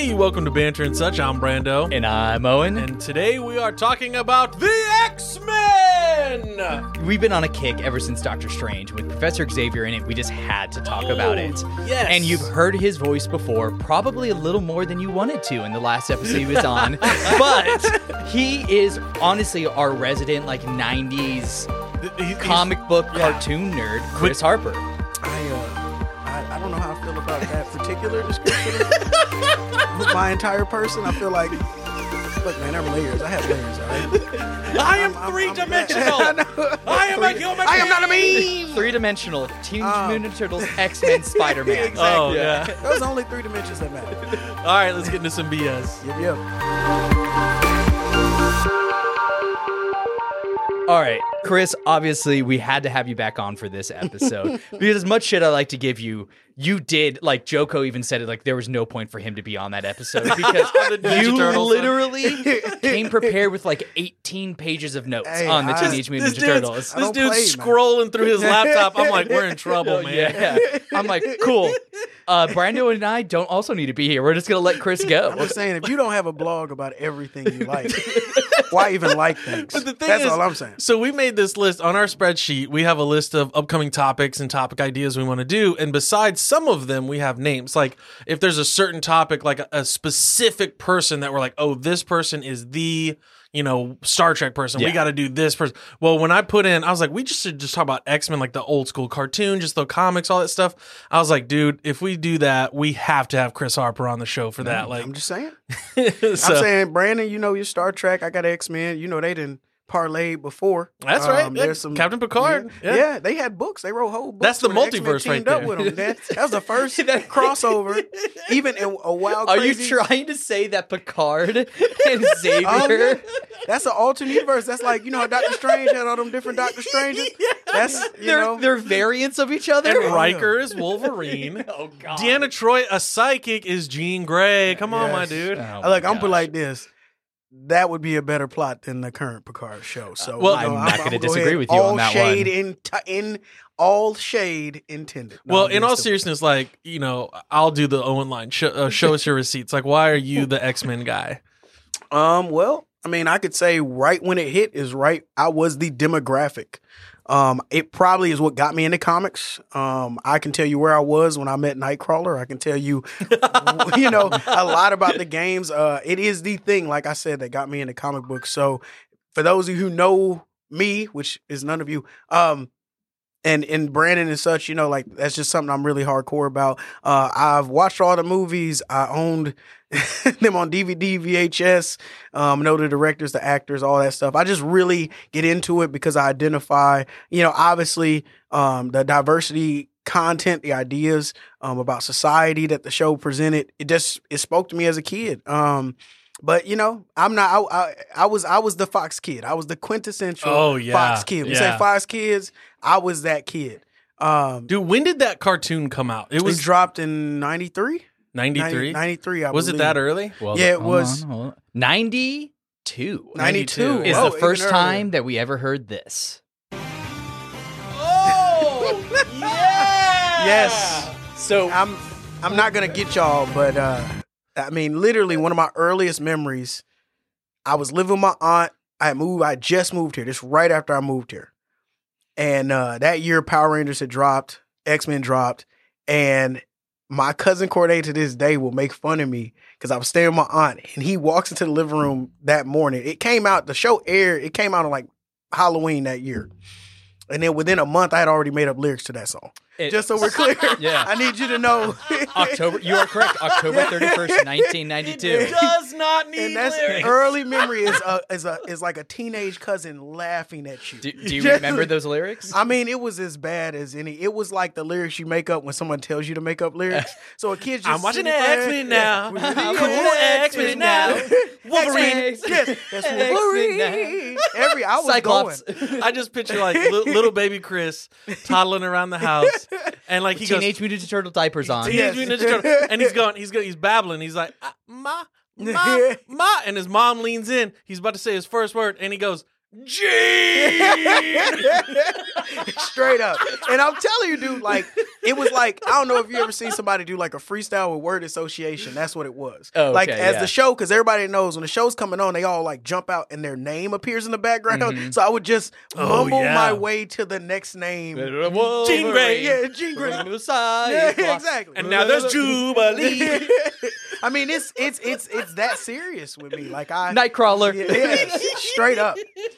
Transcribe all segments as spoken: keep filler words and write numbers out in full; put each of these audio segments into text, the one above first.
Hey, welcome to Banter and Such. I'm Brando. And I'm Owen. And today we are talking about the X-Men! We've been on a kick ever since Doctor Strange. With Professor Xavier in it, we just had to talk oh, about it. Yes. And you've heard his voice before, probably a little more than you wanted to in the last episode he was on. But he is honestly our resident, like, nineties He's, comic book yeah. cartoon nerd, Chris Harper. I, uh, I, I don't know how I feel about that particular description of my entire person. I feel like, look, man, there are layers. I have layers, all right? I am I'm- I'm- three-dimensional! I'm- I am a human I am not a being! meme! Three-dimensional, Teenage Um, Mutant Ninja Turtles, X-Men, Spider-Man. Exactly. Oh, yeah. Those are only three dimensions that matter. All right, let's get into some B S. Yep, yep. All right, Chris, obviously we had to have you back on for this episode because as much shit I like to give you, you did, like Joko even said it, like there was no point for him to be on that episode because The Ninja you Turtles. literally came prepared with like eighteen pages of notes Hey, on the I- Teenage Mutant This Ninja dude's, Turtles. I this don't dude's play, man. scrolling through his laptop. I'm like, we're in trouble, man. Yeah, I'm like, cool. Uh, Brando and I don't also need to be here. We're just gonna let Chris go. I'm just saying, if you don't have a blog about everything you like, why even like things? But the thing That's is, all I'm saying. So we made this list on our spreadsheet. We have a list of upcoming topics and topic ideas we want to do. And besides some of them, we have names. Like if there's a certain topic, like a, a specific person that we're like, oh, this person is the, you know, Star Trek person. We Yeah. got to do this person. Well, when I put in, I was like, we just should just talk about X-Men, like the old school cartoon, just the comics, all that stuff. I was like, dude, if we do that, we have to have Chris Harper on the show for that. Like, I'm just saying. so, I'm saying, Brandon, you know your Star Trek. I got X-Men. You know they didn't parlay before. That's right. Um, Yeah, there's some Captain Picard. Yeah, Yeah. yeah, they had books. They wrote whole books. That's the where X-Men multiverse right teamed up there. with them. That, that was the first crossover. Even in a wild. Are you crazy, trying to say that Picard and Xavier? Oh, yeah. That's an alternate universe. That's like, you know how Doctor Strange had all them different Doctor Stranges. That's you they're, know. they're variants of each other? And Riker is Wolverine. Oh, God. Deanna Troy, a psychic, is Jean Grey. Come on, my Yes. dude. Oh, Look, my I'm put gosh. like this. That would be a better plot than the current Picard show. So, well, you know, I'm not gonna go disagree ahead. with you on all that shade one. In, t- in all shade intended. No, Well, I'm in being all stupid. seriousness, like, you know, I'll do the Owen line. Show, uh, show us your receipts. Like, why are you the X-Men guy? Um, well, I mean, I could say right when it hit is right. I was the demographic. Um, it probably is what got me into comics. Um, I can tell you where I was when I met Nightcrawler. I can tell you, you know, a lot about the games. Uh, it is the thing, like I said, that got me into comic books. So for those of you who know me, which is none of you, um, and and Brandon and such, you know, like that's just something I'm really hardcore about. Uh, I've watched all the movies. I owned them on D V D, V H S. Um, know the directors, the actors, all that stuff. I just really get into it because I identify, you know, obviously um, the diversity content, the ideas um, about society that the show presented. It just it spoke to me as a kid. Um, But you know, I'm not. I, I I was I was the Fox kid. I was the quintessential Oh, yeah. Fox kid. We Yeah. say Fox kids. I was that kid. Um, Dude, when did that cartoon come out? It it was was dropped in ninety-three. ninety-three? ninety-tee, I Was it believe. that early? Well, Yeah, it hold was- on, hold on. ninety-two. ninety-two. Is Whoa, the even first earlier. time that we ever heard this. Oh, yeah! Yes. So I'm I'm not gonna get y'all, but uh, I mean, literally one of my earliest memories. I was living with my aunt. I moved. I just moved here. This right after I moved here, and uh, that year Power Rangers had dropped, X-Men dropped, and my cousin Corday to this day will make fun of me because I was staying with my aunt, and he walks into the living room that morning. It came out. The show aired. It came out on like Halloween that year, and then within a month, I had already made up lyrics to that song. it- Just so we're clear, Yeah. I need you to know. October, you are correct. October thirty-first, nineteen ninety-two. It does not need And that's lyrics. early memory is a is a is like a teenage cousin laughing at you. Do, do you Just- remember those lyrics? I mean, it was as bad as any. It was like the lyrics you make up when someone tells you to make up lyrics. So a kid just I'm watching sitting there- X-Men now. Yeah. I'm Cool watching X-Men now. Wolverine. X-Men. Yes, that's X-Men Wolverine. Every I was Cyclops. going. I just picture like li- little baby Chris toddling around the house, and like he goes, Teenage Mutant Ninja Turtle diapers on. Teenage Yes. Mutant Ninja Turtle, and he's going, he's going, he's babbling. He's like, uh, ma, ma, ma, and his mom leans in. He's about to say his first word, and he goes, Gene. Straight up. And I'm telling you, dude, like, it was like, I don't know if you ever seen somebody do like a freestyle with word association. That's what it was. Oh, like, okay, as yeah. the show, because everybody knows when the show's coming on, they all like jump out and their name appears in the background. Mhm. So I would just Oh, mumble yeah. my way to the next name. Gene Grey. Yeah, Gene Grey. To the side. Yeah, exactly. And now there's Jubilee. I mean, it's it's it's it's that serious with me. Like I Nightcrawler. Yeah, yeah, straight up.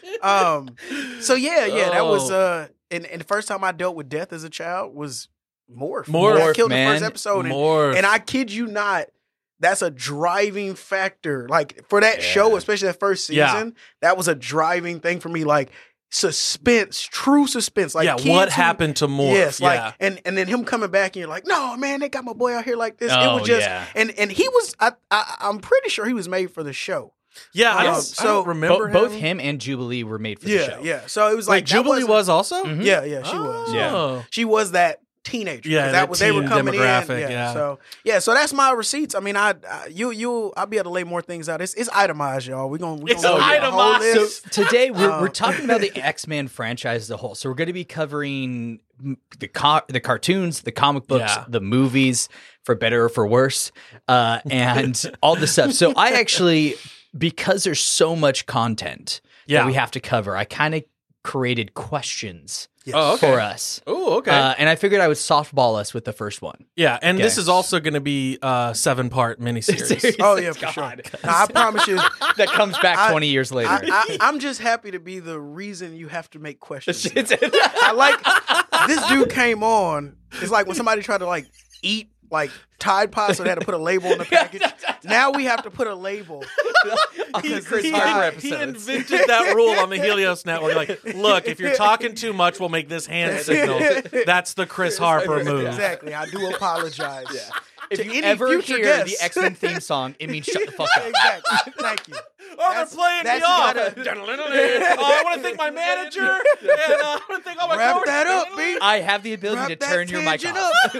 Um. So yeah, yeah, that was Oh. uh. And, and the first time I dealt with death as a child was Morph. Morph, That killed man. the first episode, and, More. and I kid you not, that's a driving factor. Like for that Yeah. show, especially that first season, Yeah. that was a driving thing for me. Like suspense, true suspense. Like yeah, kids what who- happened to Morph? Yes, like yeah. and and then him coming back and you're like, no man, they got my boy out here like this. it Oh, was just yeah. and and he was I, I I'm pretty sure he was made for the show. yeah, I don't, Um, I so don't remember Bo- both him. him and Jubilee were made for the Yeah, show. yeah. So it was Like like that Jubilee wasn't- was also? Mhm. Yeah, yeah, she was. Yeah. Oh. She was that teenager. Yeah, 'cause that that was they were teen coming demographic, in. Yeah, yeah. So yeah, so that's my receipts. I mean, I, I you you I'll be able to lay more things out. It's it's itemized, y'all. We gonna we It's gonna go get a whole itemized. list. So today we're, we're Um, talking about the X-Men franchise as a whole. So we're going to be covering m- the co- the cartoons, the comic books, Yeah. the movies, for better or for worse, uh, and all the stuff. So I actually, because there's so much content Yeah. that we have to cover, I kind of created questions Yes. Oh, okay. for us. Oh, okay. Uh, and I figured I would softball us with the first one. yeah, and this okay. is also going to be a seven part miniseries. Oh yeah, for God. sure. Now, I promise you, That comes back I- twenty years later. I, I, I'm just happy to be the reason you have to make questions. now. It's- I like this dude came on. It's like when somebody tried to like eat like Tide Pods, so they had to put a label on the package. Now we have to put a label. On the Because Chris he- Harper he episodes. invented that rule on the Helios Network. Like, look, if you're talking too much, we'll make this hand signal. That's the Chris Harper move. Exactly. I do apologize. If To you any ever future hear guests. the X-Men theme song, it means shut the fuck up. Exactly. Thank you. Oh, That's- they're playing me that's off. gotta- oh, I want to thank my manager. And uh, I want to thank all my Wrap coworkers. that up, B. I have the ability Wrap to that turn your mic tangent off.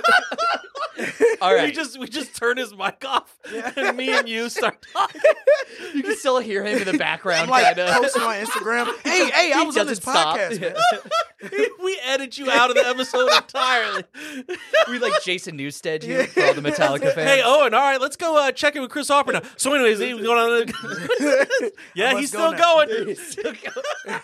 All We right. just we just turn his mic off, and me and you start talking. You can still hear him in the background. I'm like kinda. posting on Instagram. Hey, hey, I He was on this doesn't stop. podcast. man. We edit you out of the episode entirely. We like Jason Newsted you for all the Metallica fans. Hey, Owen. All right, let's go uh, check in with Chris Harper now. So, anyways, he's going on. Yeah, I he's must still go now. going. He's still going.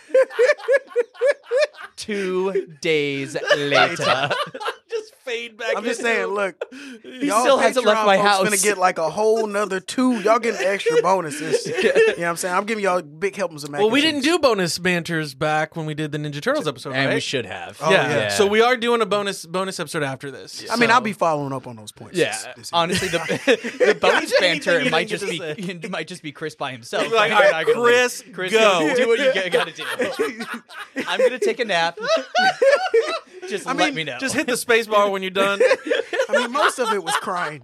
Two days later. Just fade back. I'm just into saying, him. look, He y'all still hasn't left Patreon my folks house. Gonna get like a whole nother two. Y'all getting extra bonuses. You know what I'm saying? I'm giving y'all big helpings of mac Well, and we cheese. didn't do bonus banters back when we did the Ninja Turtles episode, And right? we should have. Oh, yeah. yeah. So we are doing a bonus bonus episode after this. I mean, So- I'll be following up on those points. Yeah, this- this evening. honestly, the the bonus Anything banter you might need just to be say. it might just be Chris by himself. You're like, You're all right, not gonna Chris, leave. Chris, go. do what you got to do. I'm gonna take a nap. Just I let mean, me know. Just hit the space bar when you're done. I mean, most of it was crying.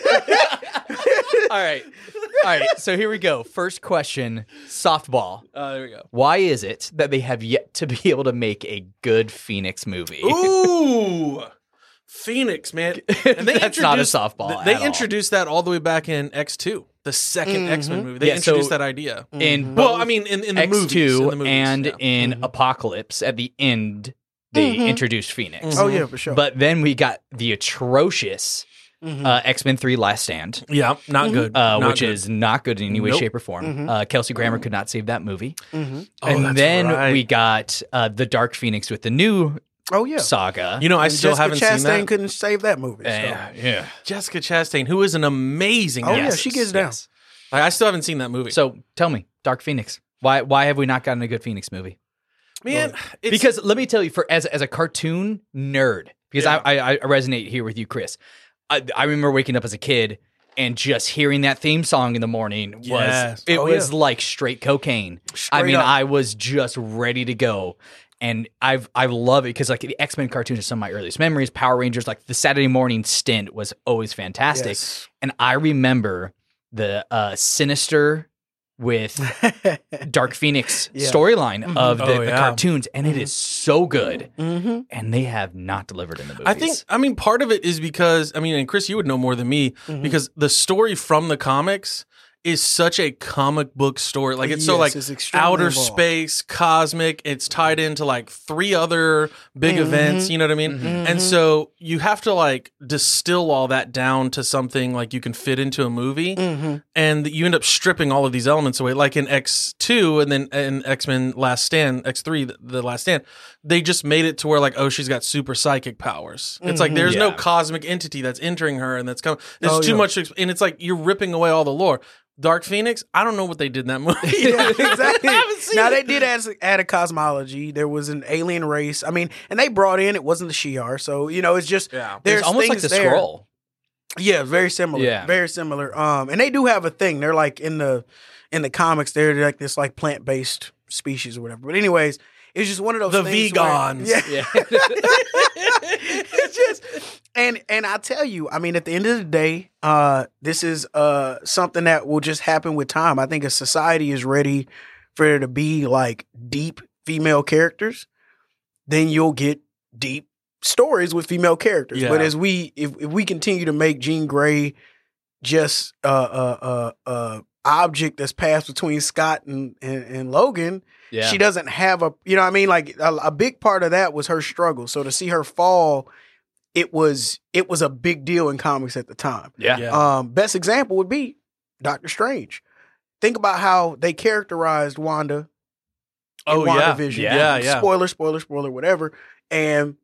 All right, all right. So here we go. First question: softball. Uh, there we go. Why is it that they have yet to be able to make a good Phoenix movie? Ooh, Phoenix, man. And they That's not a introduced- softball They at all. introduced that all the way back in X two, the 2nd X Men movie. They Yeah, so- introduced that idea. In Well, both I mean, in, in the X movies, two in the movies, and yeah. in Apocalypse, at the end, they Mhm. introduced Phoenix. Oh yeah, for sure. But then we got the atrocious Mhm. uh, X-Men three Last Stand, yeah, not good. uh, Not which good. is not good in any way, Nope. shape, or form. Mhm. Uh, Kelsey Grammer could not save that movie. Mhm. Oh, and that's then right. we got uh, the Dark Phoenix with the new oh yeah. saga. You know, I And still Jessica haven't Chastain seen that. couldn't save that movie. So. yeah, yeah. Jessica Chastain, who is an amazing Oh yeah, actress. she gets down. Yes. Like, I still haven't seen that movie. So tell me, Dark Phoenix. Why why have we not gotten a good Phoenix movie? man, it's, Because let me tell you, for as as a cartoon nerd, because Yeah. I, I I resonate here with you, Chris. I, I remember waking up as a kid and just hearing that theme song in the morning was Yes. it Oh, was yeah. like straight cocaine. I Straight mean, up. I was just ready to go. And I've I love it because like the X Men cartoons are some of my earliest memories. Power Rangers, like the Saturday morning stint was always fantastic. Yes. And I remember the uh, Sinister with Dark Phoenix Yeah. storyline Mhm. of the, Oh, the yeah. cartoons, and it is so good. Mm-hmm. And they have not delivered in the movies. I think, I mean, part of it is because, I mean, and Chris, you would know more than me, Mhm. because the story from the comics is such a comic book story. Like it's so Yes, like it's extremely outer involved. space, cosmic. It's tied into like three other big Mhm. events. You know what I mean? Mhm. And so you have to like distill all that down to something like you can fit into a movie, Mm-hmm. and you end up stripping all of these elements away. Like in X two, and then in X Men Last Stand, X three, the, the Last Stand, they just made it to where like, oh, she's got super psychic powers. It's like Mhm. there's no Yeah. cosmic entity that's entering her, and that's coming. There's Oh, too yeah. much, to exp- and it's like you're ripping away all the lore. Dark Phoenix, I don't know what they did in that movie. Yeah, exactly. I haven't seen now it. they did add, add a cosmology. There was an alien race. I mean, and they brought in it wasn't the Shi'ar, so you know it's just Yeah. It's there's almost like things the there. scroll. Yeah, very similar. Yeah. very similar. Um, and they do have a thing. They're like in the in the comics. They're like this like plant based species or whatever. But anyways, it's just one of those The things where- vegans. yeah, Yeah. it's just and and I tell you, I mean, at the end of the day, uh, this is uh something that will just happen with time. I think a society is ready for there to be like deep female characters, then you'll get deep stories with female characters. Yeah. But as we if, if we continue to make Jean Grey just uh uh uh uh object that's passed between Scott and and, and Logan, Yeah. she doesn't have a, you know what I mean? Like a, a big part of that was her struggle. So to see her fall, it was, it was a big deal in comics at the time. yeah. Yeah. Um, best example would be Doctor Strange. Think about how they characterized Wanda in Oh, yeah. WandaVision. Yeah, yeah, yeah. Spoiler, spoiler, spoiler, whatever. And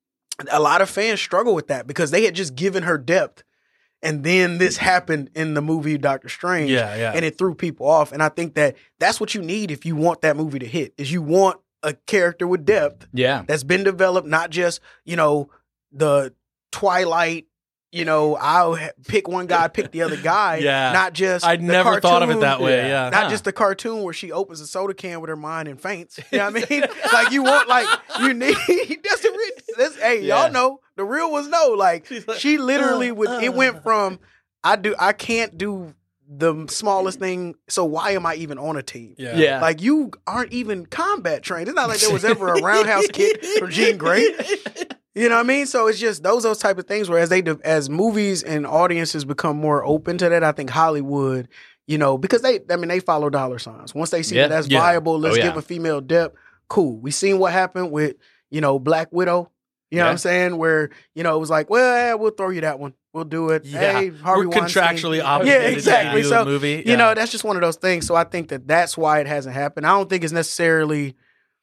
a lot of fans struggle with that because they had just given her depth. And then this happened in the movie Doctor Strange. Yeah, yeah. And it threw people off. And I think that that's what you need if you want that movie to hit, is you want a character with depth Yeah. that's been developed, not just, you know, the Twilight, you know, I'll ha- pick one guy, pick the other guy. Yeah. Not just I'd the never thought of it cartoon, that way. Yeah. Yeah. Not Huh. just the cartoon where she opens a soda can with her mind and faints. You know what I mean? Like you want, like you need. That's the real. That's, hey, Yeah. y'all know the real was no. Like She's like, she literally uh, would. uh. It went from I do. I can't do the smallest thing. So why am I even on a team? Yeah. Yeah. Like you aren't even combat trained. It's not like there was ever a roundhouse kick from Jean Grey. You know what I mean? So it's just those those type of things. Where as they de- as movies and audiences become more open to that, I think Hollywood, you know, because they, I mean, they follow dollar signs. Once they see Yeah. that that's Yeah. viable, let's Oh, yeah. give a female depth. Cool. We seen what happened with, you know, Black Widow. You know Yeah. what I'm saying? Where, you know, it was like, well, yeah, we'll throw you that one. We'll do it. Yeah. Hey, Harvey We're Weinstein. contractually obligated Yeah, exactly. to do So, the movie. You Yeah. know, that's just one of those things. So I think that that's why it hasn't happened. I don't think it's necessarily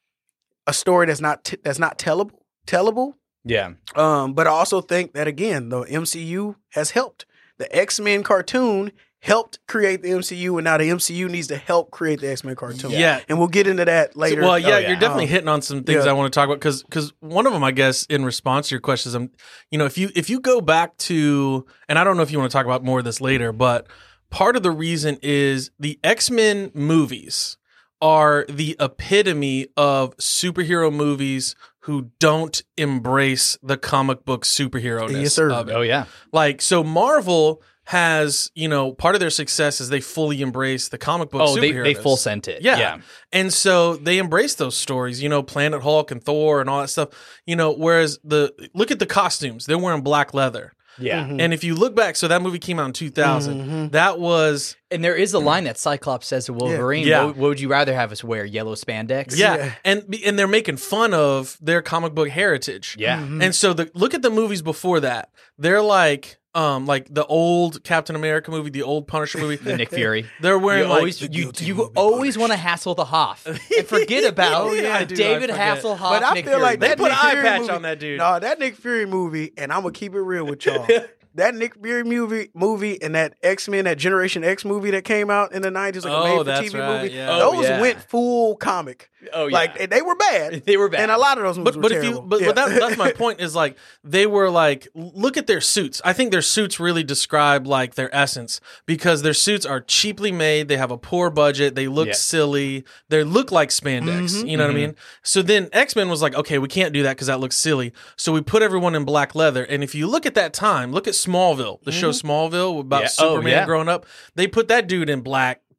a story that's not t- that's not tellable. Tellable. Yeah. Um, but I also think that again, the M C U has helped. The X-Men cartoon helped create the M C U, and now the M C U needs to help create the X-Men cartoon. Yeah. And we'll get into that later. Well, yeah, Oh, yeah. you're definitely Um, hitting on some things yeah. I want to talk about because because one of them, I guess, in response to your questions, I'm, you know, if you if you go back to, and I don't know if you want to talk about more of this later, but part of the reason is the X-Men movies are the epitome of superhero movies who don't embrace the comic book superhero-ness Yes, sir. of it. Oh yeah. Like, so Marvel has, you know, part of their success is they fully embrace the comic book Oh, they, they superhero-ness. full sent it. Yeah. Yeah. And so they embrace those stories, you know, Planet Hulk and Thor and all that stuff, you know, whereas the look at the costumes, they're wearing black leather. Yeah. Mhm. And if you look back, so that movie came out in two thousand. Mhm. That was, And there is a line that Cyclops says to Wolverine. Yeah. What, what would you rather have us wear? Yellow spandex? yeah. Yeah. And and they're making fun of their comic book heritage. Yeah. Mhm. And so the look at the movies before that. They're like um like the old Captain America movie, the old Punisher movie. The Nick Fury. They're wearing You like always, the you, guilty you movie always want to hassle the Hoff and forget about Oh, yeah, I do, I David forget. Hasselhoff. But I Nick feel Fury. like they that put Nick eye Fury patch movie- on that dude. No, that Nick Fury movie, and I'm gonna keep it real with y'all. That Nick Fury movie, movie, and that X Men, that Generation X movie that came out in the nineties, like Oh, a made for that's T V right, movie. yeah. Oh, Those yeah. went full comic. Oh yeah. Like they were bad. They were bad. And a lot of those movies But but were if terrible. you but, Yeah. but that, that's my point is like they were like look at their suits. I think their suits really describe like their essence because their suits are cheaply made. They have a poor budget. They look Yeah. silly. They look like spandex. Mhm. You know Mhm. what I mean? So then X Men was like, okay, we can't do that because that looks silly. So we put everyone in black leather. And if you look at that time, look at Smallville, the show Smallville about Yeah. Oh, Superman yeah. growing up. They put that dude in black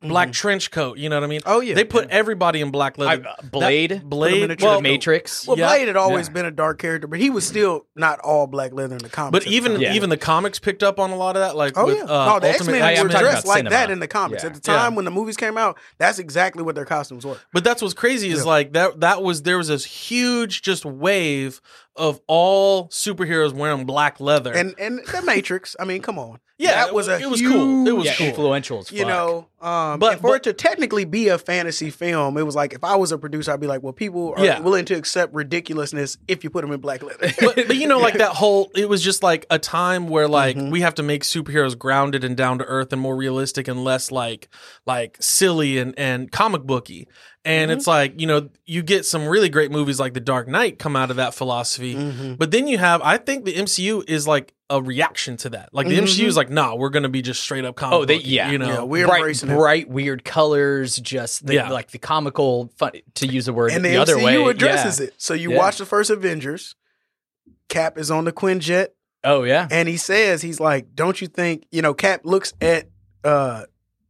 black trench coat. You know what I mean? Oh, yeah. They put Yeah. everybody in black I, leather. uh, Blade, That- Blade, in a well, trench the Matrix. Well, Yeah. Blade had always Yeah. been a dark character, but he was still not all black leather in the comics. But at the even time. Yeah. even the comics picked up on a lot of that. Like, Oh with, yeah, uh, no, the X Ultimate Men I- I'm were talking dressed about like cinema. that in the comics Yeah. at the time Yeah. when the movies came out. That's exactly what their costumes were. But that's what's crazy is Yeah. like that that was there was this huge just wave of all superheroes wearing black leather. And and the Matrix. I mean, come on. Yeah, that was a it was cool. It was Yeah, cool. influential as fuck. You know, um, But- and for but- it to technically be a fantasy film, it was like if I was a producer, I'd be like, well, people are Yeah. willing to accept ridiculousness if you put them in black leather. but, but you know, like that whole, it was just like a time where like Mhm. we have to make superheroes grounded and down to earth and more realistic and less like like silly and and comic booky. And Mm-hmm. it's like, you know, you get some really great movies like The Dark Knight come out of that philosophy. Mhm. But then you have, I think the M C U is like a reaction to that. Like the M C U is like, nah, we're going to be just straight up comic Oh, they booky, yeah, you know. Yeah, we're bright, embracing it. bright, weird colors. Just the, Yeah. like the comical, fun, to use the word and the, the M C U other way. addresses yeah. it. So you Yeah. watch the first Avengers. Cap is on the Quinjet, Oh yeah, and he says, he's like, "Don't you think?" You know, Cap looks at. uh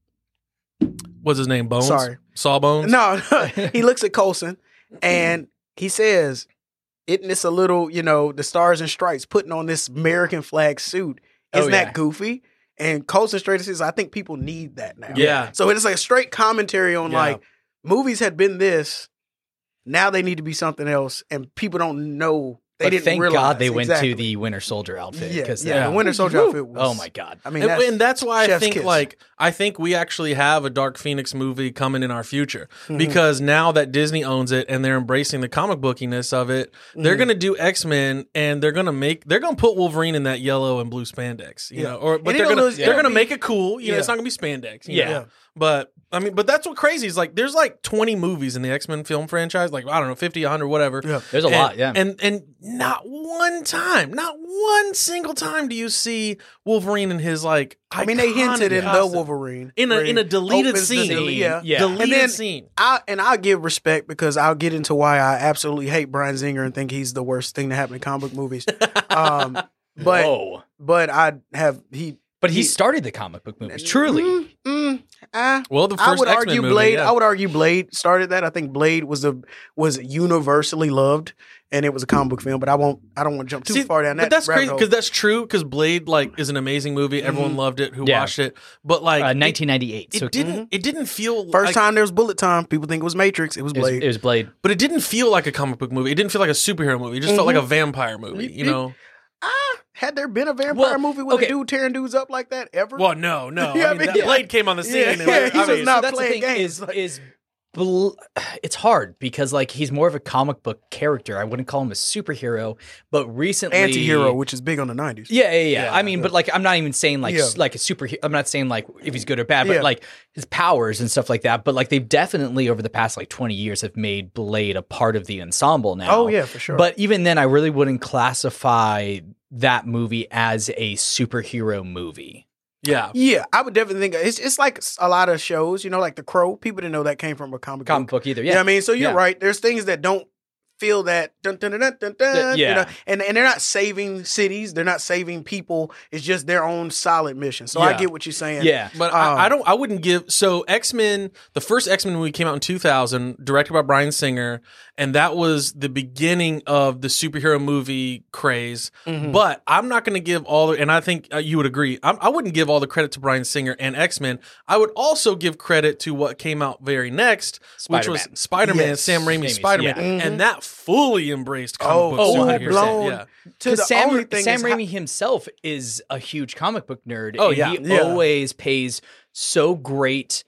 What's his name? Bones? Sorry. Sawbones? No, he looks at Coulson, and he says, "Isn't this a little, you know, the Stars and Stripes putting on this American flag suit? Isn't Oh, yeah. that goofy?" And Coulson straight says, "I think people need that now." Yeah. So it's like a straight commentary on Yeah. like movies had been this, now they need to be something else, and people don't know. They but didn't thank realize. God they went exactly. to the Winter Soldier outfit. yeah, because yeah, that- the Winter Soldier Woo! outfit was. Oh my God. I mean, And, that's, and that's why I chef's think kiss. like I think we actually have a Dark Phoenix movie coming in our future Mhm. because now that Disney owns it and they're embracing the comic bookiness of it, they're Mhm. gonna do X Men and they're gonna make they're gonna put Wolverine in that yellow and blue spandex, you Yeah. know, or but And they're it'll gonna lose- they're it'll gonna be- make it cool, you know, Yeah. it's not gonna be spandex, you Yeah. know? But I mean, but that's what crazy is like. There's like twenty movies in the X Men film franchise, like I don't know, fifty, a hundred, whatever. Yeah. There's a And- lot. Yeah. And and not one time, not one single time do you see Wolverine in his like. I mean, they hinted iconic in the costume. Wolverine in a where in a he deleted opens the scene. del- yeah. Yeah. Deleted And then- scene. I and I'll give respect because I'll get into why I absolutely hate Bryan Singer and think he's the worst thing to happen in comic book movies. Um, but Whoa. but I have he But he he- started the comic book movies. Truly. Mm, mm, ah. Well, the I first would X-Men argue movie, Blade. yeah. I would argue Blade started that. I think Blade was the was universally loved, and it was a comic book film. But I won't. I don't want to jump too See, far down that. but that's rabbit crazy hole. because that's true. Because Blade like is an amazing movie. Everyone loved it. Who Yeah. watched it? But like Uh, it- nineteen ninety-eight. It, so didn't. It didn't feel First like, time there was bullet time. People think it was Matrix. It was it was, Blade. it was Blade. but it didn't feel like a comic book movie. It didn't feel like a superhero movie. It just felt Mhm. like a vampire movie. You know. ah, had there been a vampire Well, movie with okay. a dude tearing dudes up like that ever? Well, no, no. Yeah, I mean, I that mean, Blade came on the scene. Yeah, and yeah, like, he I was mean, not so that's the playing thing games, is like- is bl- it's hard because like he's more of a comic book character. I wouldn't call him a superhero, but recently Anti-hero, which is big on the nineties. Yeah, yeah, yeah. Yeah, I mean, but like, I'm not even saying like Yeah. s- like a superhero. I'm not saying like if he's good or bad, but Yeah. like his powers and stuff like that. But like they've definitely over the past like twenty years have made Blade a part of the ensemble now. Oh yeah, for sure. But even then, I really wouldn't classify that movie as a superhero movie. yeah. yeah, I would definitely think it's it's like a lot of shows, you know, like The Crow. People didn't know that came from a comic, Comic book. book either. You Yeah. know what I mean? So you're Yeah. right. There's things that don't feel that dun dun dun dun dun, dun Yeah. you know, and and they're not saving cities, they're not saving people. It's just their own solid mission. So I Yeah. get what you're saying. Yeah. But Um, I, I don't. I wouldn't give. So X Men, the first X Men movie came out in two thousand, directed by Bryan Singer, and that was the beginning of the superhero movie craze. Mhm. But I'm not going to give all the. And I think uh, you would agree. I'm, I wouldn't give all the credit to Bryan Singer and X Men. I would also give credit to what came out very next, which was Spider-Man. Spider Man, Yes. Sam Raimi's Raimi's, Spider Man, yeah. and that fully embraced comic Oh, book oh, superhero. one hundred percent. Yeah. to Because the Sam, only thing Sam is Raimi himself is a huge comic book nerd. Oh, and yeah. he Yeah. always pays so great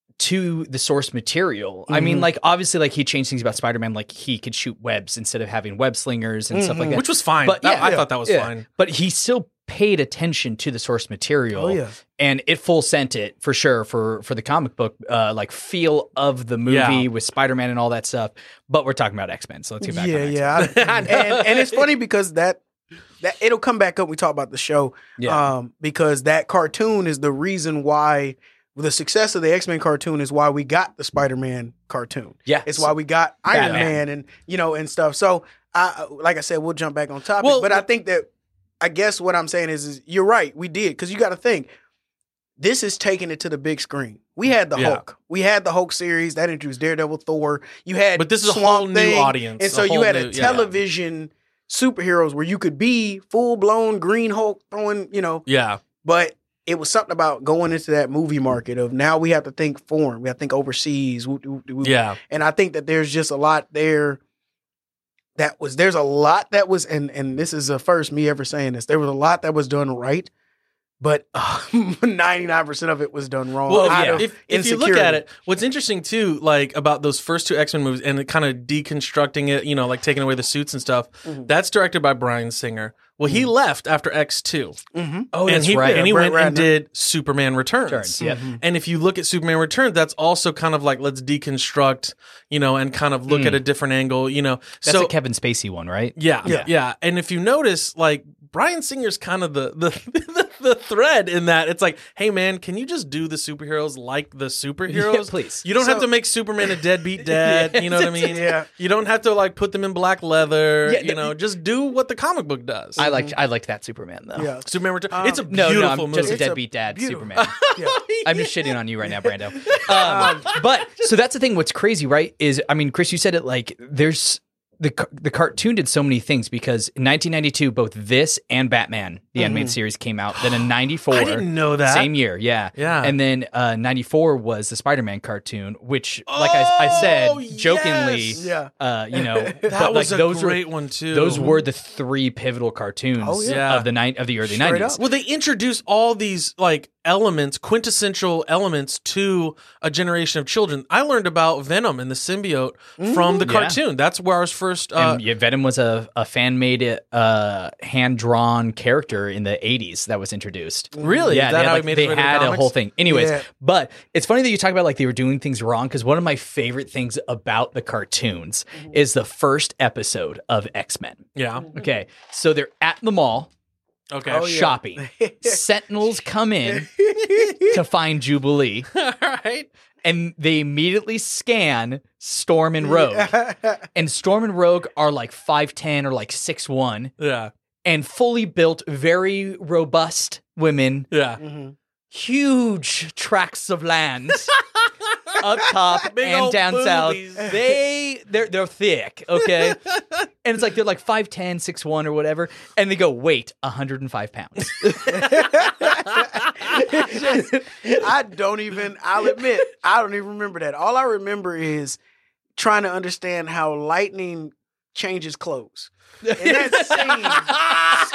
to the source material. I mean, Mhm. like obviously, like he changed things about Spider-Man, like he could shoot webs instead of having web slingers and stuff like Mhm. that. Which was fine. But That- yeah, I yeah, thought that was Yeah. fine. But he still paid attention to the source material. Oh yeah. And it full sent it for sure for for the comic book uh like feel of the movie Yeah. with Spider-Man and all that stuff. But we're talking about X-Men, so let's get back yeah, on X-Men. yeah. I- and, and it's funny because that that it'll come back up. We talk about the show, Yeah. um, because that cartoon is the reason why the success of the X-Men cartoon is why we got the Spider-Man cartoon. Yeah. It's why we got Iron Batman. Man and you know and stuff. So I like I said, we'll jump back on topic. Well, but I but- think that I guess what I'm saying is, is you're right. We did because you got to think this is taking it to the big screen. We had the Yeah. Hulk. We had the Hulk series that introduced Daredevil, Thor. You had But this is a Swamp whole new Thing, audience, and a so you whole had new- a yeah. television superheroes where you could be full blown Green Hulk throwing, you know, Yeah. but it was something about going into that movie market of now we have to think foreign, we have to think overseas. woo, woo, woo. Yeah. And I think that there's just a lot there. That was there's a lot that was and and this is the first me ever saying this. There was a lot that was done right, but ninety-nine percent of it was done wrong. Well, out yeah. of if, if you look insecurity. at it, what's interesting too, like about those first two X-Men movies and kind of deconstructing it, you know, like taking away the suits and stuff, Mhm. that's directed by Bryan Singer. Well, he left after X two. Mm-hmm. Oh, and that's he, right. And he Brett went and Ratner. did Superman Returns. Returns, yep. Mm-hmm. And if you look at Superman Returns, that's also kind of like, let's deconstruct, you know, and kind of look Mm. at a different angle, you know. That's so a Kevin Spacey one, right? yeah, yeah, Yeah. And if you notice, like Bryan Singer's kind of the the, the the thread in that. It's like, hey man, can you just do the superheroes like the superheroes? Yeah, please. You don't So- have to make Superman a deadbeat dad. Yeah. You know what I mean? Yeah. You don't have to like put them in black leather. Yeah, you the- know, just do what the comic book does. I liked I liked that Superman though. Yeah. Superman Returns. Um, it's a No, beautiful no, I'm movie. just a It's a deadbeat dad beautiful- Superman. Yeah. I'm just shitting on you right now, Brando. Um, but so that's the thing. What's crazy, right? Is I mean, Chris, you said it like there's the ca- the cartoon did so many things because in nineteen ninety-two, both this and Batman, the animated series, came out. Then in ninety-four, I didn't know that. same year, yeah, Yeah. And then uh, ninety-four was the Spider-Man cartoon, which, like I, I said, Oh, jokingly, yes. Yeah. uh, you know, That but was like a those great were, one too. Those were the three pivotal cartoons Oh, yeah. of the ni- of the early Straight nineties. up. Well, they introduced all these like elements, quintessential elements to a generation of children. I learned about Venom and the symbiote from the Yeah. cartoon. That's where I was first. Uh, And yeah, Venom was a, a fan made, uh, hand drawn character in the eighties that was introduced. Really? Yeah, Is that they had, how he like, made they it into the had a comics? whole thing. Anyways, Yeah. but it's funny that you talk about like they were doing things wrong because one of my favorite things about the cartoons is the first episode of X Men. yeah. Okay, so they're at the mall Okay. Oh, yeah. shopping. Sentinels come in to find Jubilee, All right. and they immediately scan Storm and Rogue. And Storm and Rogue are like five ten or like six one Yeah. and fully built, very robust women, Yeah. Mhm. huge tracts of land up top Big and old down boobies. south. They they're they're thick, okay? And it's like they're like five ten, six one or whatever, and they go weight one hundred five pounds. It's just- I don't even, I'll admit, I don't even remember that. All I remember is trying to understand how lightning changes clothes. In that scene,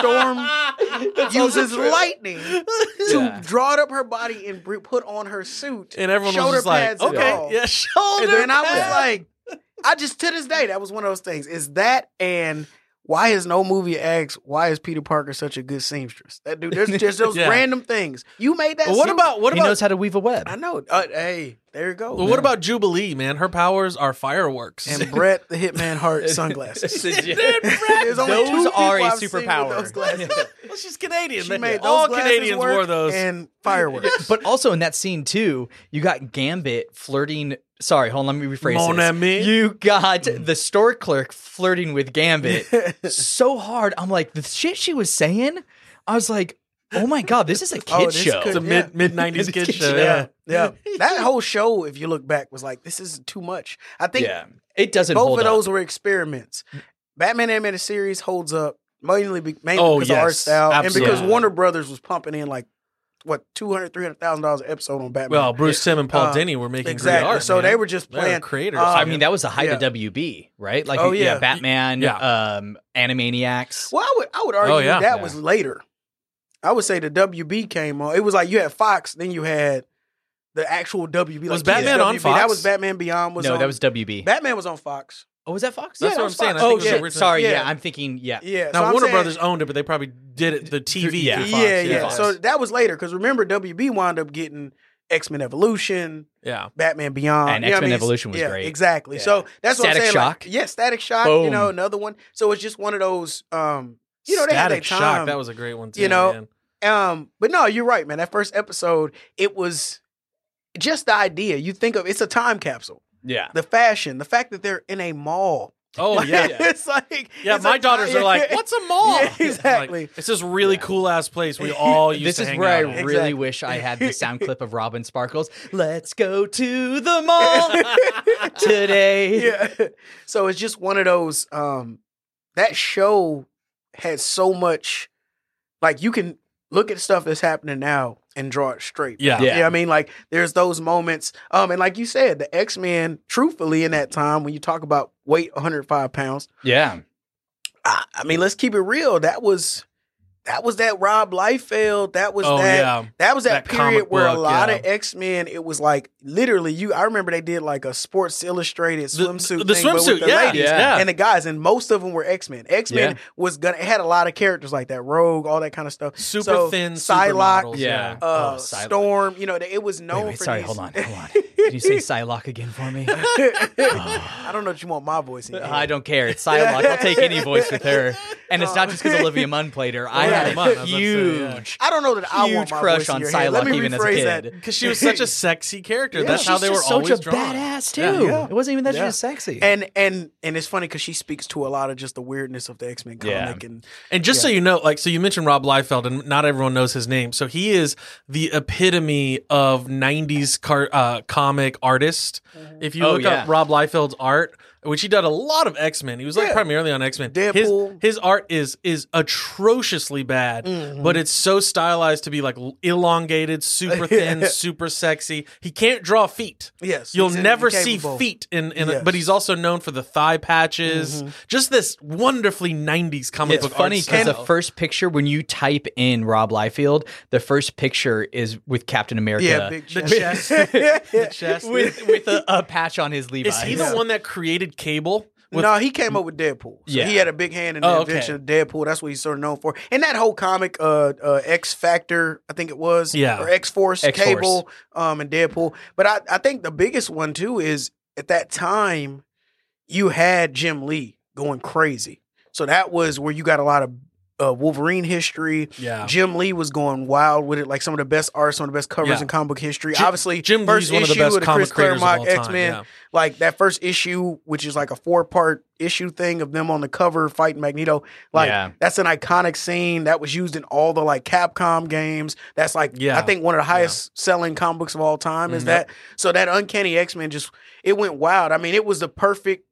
Storm uses lightning to Yeah. draw it up her body and br- put on her suit. And everyone shoulder was just like, pads and okay, all. yeah, shoulder. And then I was pads. like, I just, to this day, that was one of those things. Is that and why has no movie asked, why is Peter Parker such a good seamstress? That dude, there's just those Yeah. random things. You made that Well, what scene. about what he about knows how to weave a web. I know. Uh, hey, there you go. well, what about Jubilee, man? Her powers are fireworks. And Brett the Hitman Hart sunglasses. Dude, There's only Those two people are a I've seen with superpower. those glasses. well, she's Canadian. She They- made those all glasses Canadians work wore those. and fireworks. But also in that scene too, you got Gambit flirting. Sorry, hold on, let me rephrase Mon this. ami. You got the store clerk flirting with Gambit so hard. I'm like, the shit she was saying, I was like, oh my god, this is a kid Oh, this show. could- it's a Yeah. mid mid nineties kid Kid show. show. Yeah. yeah, yeah. That whole show, if you look back, was like, this is too much. I think Yeah, it doesn't both hold of those up. were experiments. Batman animated series holds up mainly, be, mainly Oh, because of art yes. style and because Absolutely. Warner Brothers was pumping in like what two hundred, three hundred thousand dollars an episode on Batman. Well, Bruce Tim and Paul Uh, Denny were making exactly. great art. so man. they were just They're playing creators. um, I mean, that was the height yeah. of W B, right? Like, Oh, yeah, yeah. Batman, Yeah. um, Animaniacs. Well, I would I would argue Oh, yeah. that Yeah. was later. I would say the W B came on. It was like you had Fox, then you had the actual W B. Was like Batman Kids on W B. That Fox? was Batman Beyond. Was no, on, that was W B. Batman was on Fox. oh, was that Fox? That's Yeah, what I'm that saying. was I Oh, think it was shit. originally- Sorry. Yeah. Yeah. I'm thinking, yeah. Yeah. Now so I'm Warner saying- Brothers owned it, but they probably did it the T V. Yeah. through Fox. Yeah, yeah. Fox. So that was later because remember W B wound up getting X Men Evolution, yeah. Batman Beyond, And you know what I X-Men mean? Evolution was yeah, great. Exactly. Yeah. So that's what Static I'm saying. Shock. Like, yeah, Static Shock. You Boom. know, another one. So it's just one of those. Um, you know, they had Static their time. Shock. That was a great one too. you know, man. Um, but no, you're right, man. That first episode, it was just the idea. You think of it's a time capsule. Yeah. The fashion, the fact that they're in a mall Oh yeah, yeah. It's like Yeah, it's my like- daughters are like, "What's a mall?" Yeah, exactly. Like, it's this really cool ass place we all used This to is hang where I out at. really Exactly. wish I had the sound clip of Robin Sparkles. Let's go to the mall today. Yeah. So it's just one of those. Um, that show had so much. Like you can look at stuff that's happening now and draw it straight. Yeah. Yeah. Yeah, I mean, like there's those moments. Um, and like you said, the X-Men, truthfully, in that time when you talk about weight one hundred five pounds, Yeah. I, I mean, let's keep it real. That was that was that Rob Liefeld. That was Oh, that. yeah. That was that, That comic period where a book, lot yeah. of X-Men. It was like literally you. I remember they did like a Sports Illustrated The- swimsuit. the thing, but with swimsuit, the yeah, ladies yeah. and the guys, and most of them were X-Men. X-Men Yeah. was gonna. It had a lot of characters like that, Rogue, all that kind of stuff. Super So, thin, Psylocke, supermodels, Yeah. uh, Oh, Psylocke. Storm. You know, it was known Wait, wait, for. sorry, these- hold on, hold on. Can you say Psylocke again for me? I don't know if you want my voice in. your I head. don't care. It's Psylocke. I'll take any voice with her. And it's not just because Olivia Munn played her. I Olivia had Munn, I a was about to say, yeah. huge, I don't know that I want huge my crush voice in on your head. Let Psylocke me even as a rephrase kid. that. Because she was such a sexy character. Yeah. That's how She's they were just always such a drawn. badass too. Yeah. It wasn't even that Yeah. she was sexy. And and and it's funny because she speaks to a lot of just the weirdness of the X-Men Yeah. comic and And just so Yeah. you know, like, so you mentioned Rob Liefeld, and not everyone knows his name. So he is the epitome of nineties car, uh, comic artist. If you Oh, look yeah. up Rob Liefeld's art, which he did a lot of X-Men, he was like Yeah. primarily on X-Men. Deadpool. His, his art is is atrociously bad, Mhm. but it's so stylized to be like elongated, super thin, super sexy. He can't draw feet. yes, You'll he's never see incapable. feet in, in Yes. a, but he's also known for the thigh patches. Mhm. Just this wonderfully nineties comic It's book funny art because the style. first picture, when you type in Rob Liefeld, the first picture is with Captain America. Yeah, big The chest. chest. the chest. with with a, a patch on his Levi's. Is he the one that created Cable? With- no, he came up with Deadpool. So Yeah. he had a big hand in the Oh, okay. invention of Deadpool. That's what he's sort of known for. And that whole comic, uh, uh, X Factor, I think it was, Yeah. or X Force, X-Force. Cable, um, and Deadpool. But I, I think the biggest one too is at that time, you had Jim Lee going crazy. So that was where you got a lot of uh, Wolverine history. Yeah. Jim Lee was going wild with it, like some of the best art, some of the best covers Yeah. in comic book history. Jim- Obviously, Jim first Lee's one of the issue best the comic Chris creators of Claremont all time, X-Men, yeah. like that first issue, which is like a four part issue thing of them on the cover fighting Magneto. Like Yeah. that's an iconic scene that was used in all the like Capcom games. That's like Yeah. I think one of the highest selling comic books of all time is Mhm. that. So that Uncanny X-Men just it went wild. I mean, it was the perfect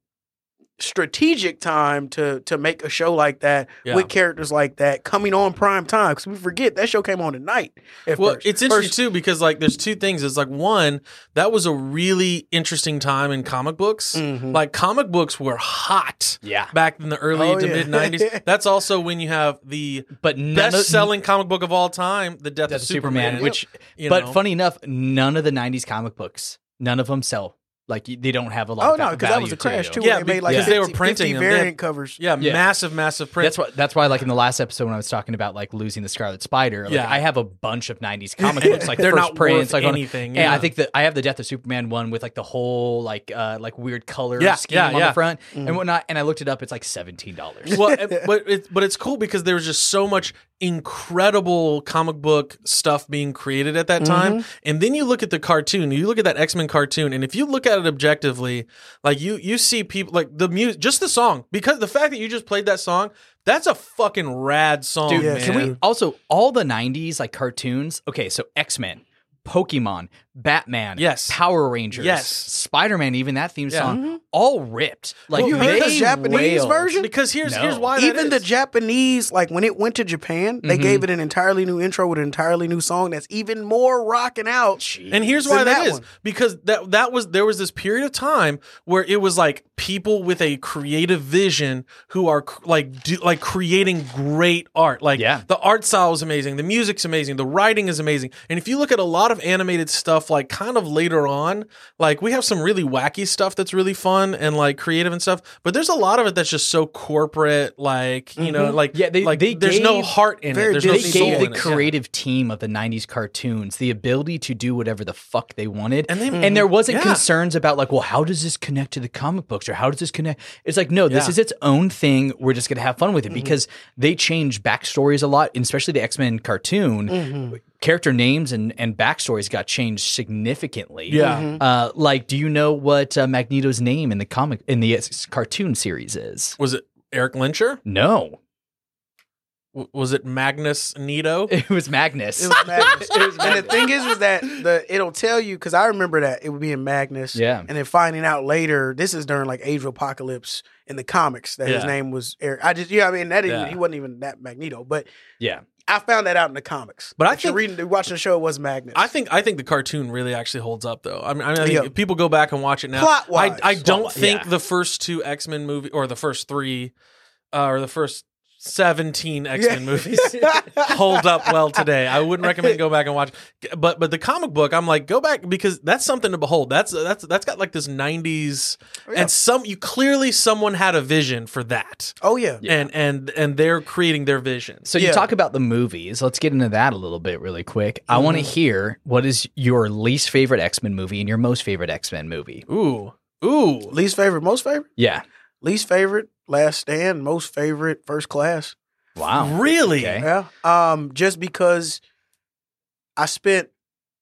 strategic time to to make a show like that Yeah. with characters like that coming on prime time, because we forget that show came on at night at Well, first. it's interesting First- too because like there's two things. It's like one, that was a really interesting time in comic books. Mhm. Like comic books were hot Yeah. back in the early Oh, to yeah. mid nineties. That's also when you have the But none best of selling comic book of all time, The Death, Death of of Superman. Superman, which, you but know. funny enough, none of the nineties comic books, none of them sell. Like y- they don't have a lot. Oh of no, va- because that was value a crash to too. you. Yeah, when they made like because they were fifty, printing fifty them. They had- variant covers. Yeah, Yeah. massive, massive print. That's why. That's why, like in the last episode when I was talking about like losing the Scarlet Spider, like Yeah. I have a bunch of nineties comic books, like They're first not prints, worth like on- anything, Yeah, yeah. I think that I have the Death of Superman one with like the whole like uh like weird color Yeah, scheme yeah, on yeah. the front Mm. and whatnot. And I looked it up; it's like seventeen dollars. well, and- but it's but it's cool because there was just so much incredible comic book stuff being created at that time. And then you look at the cartoon, you look at that X-Men cartoon, and if you look at it objectively, like you you see people like the music, just the song, because the fact that you just played that song, that's a fucking rad song, Dude, man. can we also all the nineties like cartoons? Okay, so X-Men, Pokemon, Batman, Yes. Power Rangers, Yes. Spider-Man, even that theme Yeah. song, all ripped. Like You heard the they Japanese wailed. version? Because here's No. here's why that Even the is. Japanese, like when it went to Japan, they Mhm. gave it an entirely new intro with an entirely new song that's even more rocking out. And here's Than why that that is one. because that that was there was this period of time where it was like people with a creative vision who are cr- like do, like creating great art. Like Yeah. the art style is amazing, the music's amazing, the writing is amazing. And if you look at a lot of animated stuff like kind of later on, like we have some really wacky stuff that's really fun and like creative and stuff, but there's a lot of it that's just so corporate, like, you know, like Yeah, they- like they there's no gave- heart in it. very There's no They Disney soul gave soul the in it. creative team of the nineties cartoons the ability to do whatever the fuck they wanted. And they- and there wasn't Yeah. concerns about like, well, how does this connect to the comic books or how does this connect? It's like, no, this Yeah. is its own thing. We're just going to have fun with it because they change backstories a lot, and especially the X-Men cartoon. character names and, and backstories got changed significantly. Yeah. Mhm. Uh, like, do you know what uh, Magneto's name in the comic in the uh, cartoon series is? Was it Eric Lyncher? No, W- was it Magnus Nito? it was Magnus. It was Magnus. And the thing is, was that the it'll tell you because I remember that it would be in Magnus. Yeah. And then finding out later, this is during like Age of Apocalypse in the comics that his Yeah. name was Eric. I just yeah, I mean that didn't, Yeah. he wasn't even that Magneto, but Yeah. I found that out in the comics. But I If you're think- reading, watching the show, it was Magnus. I think I think the cartoon really actually holds up though. I mean, I, mean, I think Yeah. if people go back and watch it now. Plot-wise. I I don't Plot-wise, think yeah. the first two X-Men movie or the first three uh, or the first seventeen X-Men Yeah. movies hold up well today. I wouldn't recommend go back and watch. But but the comic book, I'm like go back because that's something to behold. That's that's that's got like this nineties Yeah. and some you clearly someone had a vision for that. Oh yeah. Yeah. And and and they're creating their vision. So you Yeah. talk about the movies. Let's get into that a little bit really quick. I want to Mm-hmm. hear what is your least favorite X-Men movie and your most favorite X-Men movie. Ooh. Ooh. Least favorite, most favorite? Yeah. Least favorite, Last Stand. Most favorite, First Class. Wow. Really? Okay. Yeah. Um, just because I spent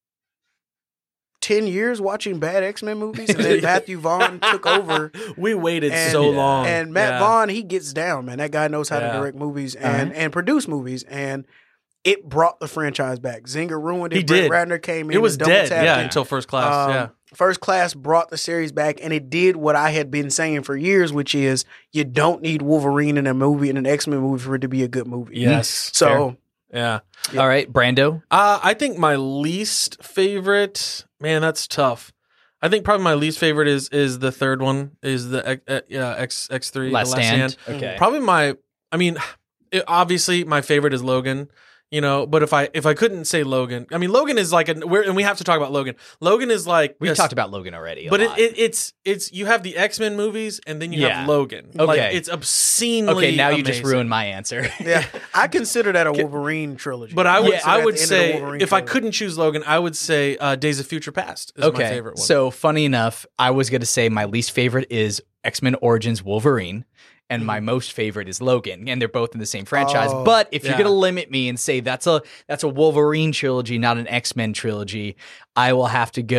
ten years watching bad X-Men movies and then Matthew Vaughn took over. We waited And- so Yeah. long. And Matt Yeah. Vaughn, he gets down, man. That guy knows how Yeah. to direct movies and, Alright. and produce movies. And it brought the franchise back. Zinger ruined it. He Brett did. Ratner came in. It was and double dead, tapped yeah, it. until first class. Um, yeah. First Class brought the series back, and it did what I had been saying for years, which is you don't need Wolverine in a movie, in an X-Men movie, for it to be a good movie. Yes. So, Yeah. Yeah. All right, Brando. Uh, I think my least favorite, man, that's tough. I think probably my least favorite is is the third one, is the X- uh, yeah, X X three, Last the Last Stand. Stand. Okay. Probably my, I mean, it, obviously my favorite is Logan. You know, but if I if I couldn't say Logan, I mean Logan is like a we're, and we have to talk about Logan. Logan is like We've yes, talked about Logan already. a but it, lot. it it's it's you have the X-Men movies and then you Yeah. have Logan. Okay. Like it's obscenely okay, now you just amazing. ruined my answer. yeah, I consider that a Wolverine trilogy. But I would Yeah. I At would the end of the say Wolverine if I trilogy. couldn't choose Logan, I would say uh, Days of Future Past is okay. my favorite one. So funny enough, I was going to say my least favorite is X-Men Origins Wolverine. And my most favorite is Logan, and they're both in the same franchise. Oh, but if you're yeah. gonna limit me and say that's a that's a Wolverine trilogy, not an X-Men trilogy, I will have to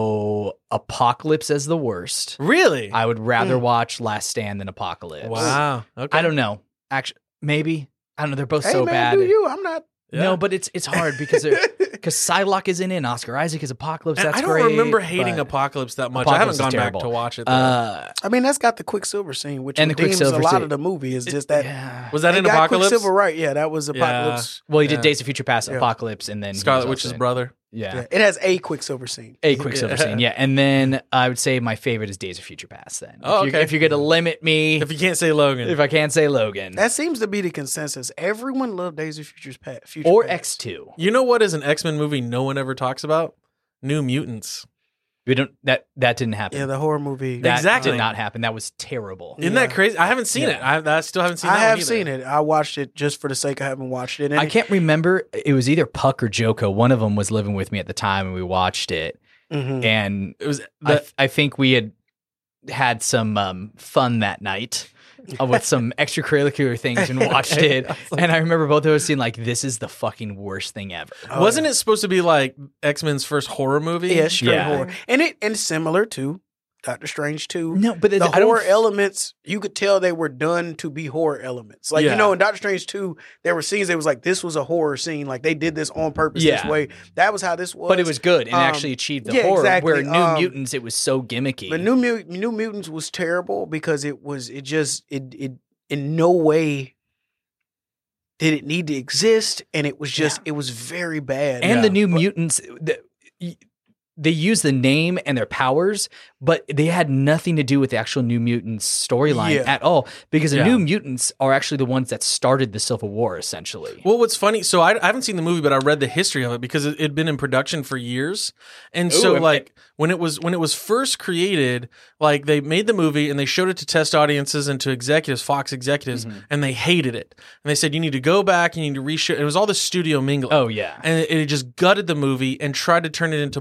go Apocalypse as the worst. really, I would rather Mm. watch Last Stand than Apocalypse. wow. Okay, I don't know. Actually, maybe I don't know. They're both hey so man, bad. do you? I'm not. No, but it's it's hard because because Psylocke is in it, and Oscar Isaac is Apocalypse. And That's I don't great, remember hating but, Apocalypse that much. I haven't Apocalypse gone is back terrible. to watch it. Though. Uh, I mean, that's got the Quicksilver scene, which And the redeems a Quicksilver lot scene. of the movie. Is just that yeah. was that they in got Apocalypse? Quicksilver, right? Yeah, that was Apocalypse. Well, he Yeah. did Days of Future Past, Yeah. Apocalypse, and then he Scarlet was Witch's also in- brother. Yeah. Yeah, it has a Quicksilver scene. A Quicksilver Yeah. scene, yeah, and then I would say my favorite is Days of Future Past. Then, Oh, if, you're, okay. if you're gonna limit me, If you can't say Logan, if I can't say Logan That seems to be the consensus. Everyone loved Days of Future's Past. Future or Past. X two, you know what is an X-Men movie no one ever talks about? New Mutants. we don't that that didn't happen. Yeah, the horror movie. that Exactly. did not happen. That was terrible. Isn't Yeah. that crazy? I haven't seen Yeah. it. I, I still haven't seen. I that have one seen it. I watched it just for the sake of having watched it. And I can't remember. It was either Puck or Joko. One of them was living with me at the time, and we watched it. Mhm. And It was. I, The, I think we had had some um, fun that night uh, with some extracurricular things and watched it. And I remember both of us seeing like, this is the fucking worst thing ever. Oh, wasn't yeah. it supposed to be like X-Men's first horror movie? Yeah, straight Yeah. horror, and it and similar to Doctor Strange two. No, but The I don't horror f- elements, you could tell they were done to be horror elements. Like Yeah. you know, in Doctor Strange two, there were scenes that was like this was a horror scene. Like they did this on purpose Yeah. this way. That was how this was. But it was good and Um, actually achieved the yeah, horror. exactly. Where New Um, Mutants, it was so gimmicky. But New Mut- New Mutants was terrible because it was it just it it in no way did it need to exist, and it was just it was very bad. and Yeah. the New Mutants, the, y- they used the name and their powers, but they had nothing to do with the actual New Mutants storyline Yeah. at all. Because the Yeah. New Mutants are actually the ones that started the Civil War, essentially. Well, what's funny? So I, I haven't seen the movie, but I read the history of it because it had been in production for years. And so, Ooh, I'm- like when it was when it was first created, like they made the movie and they showed it to test audiences and to executives, Fox executives, Mm-hmm. and they hated it. And they said you need to go back, you need to reshoot. It was all the studio mingling. Oh yeah, And it, it just gutted the movie and tried to turn it into more of a traditional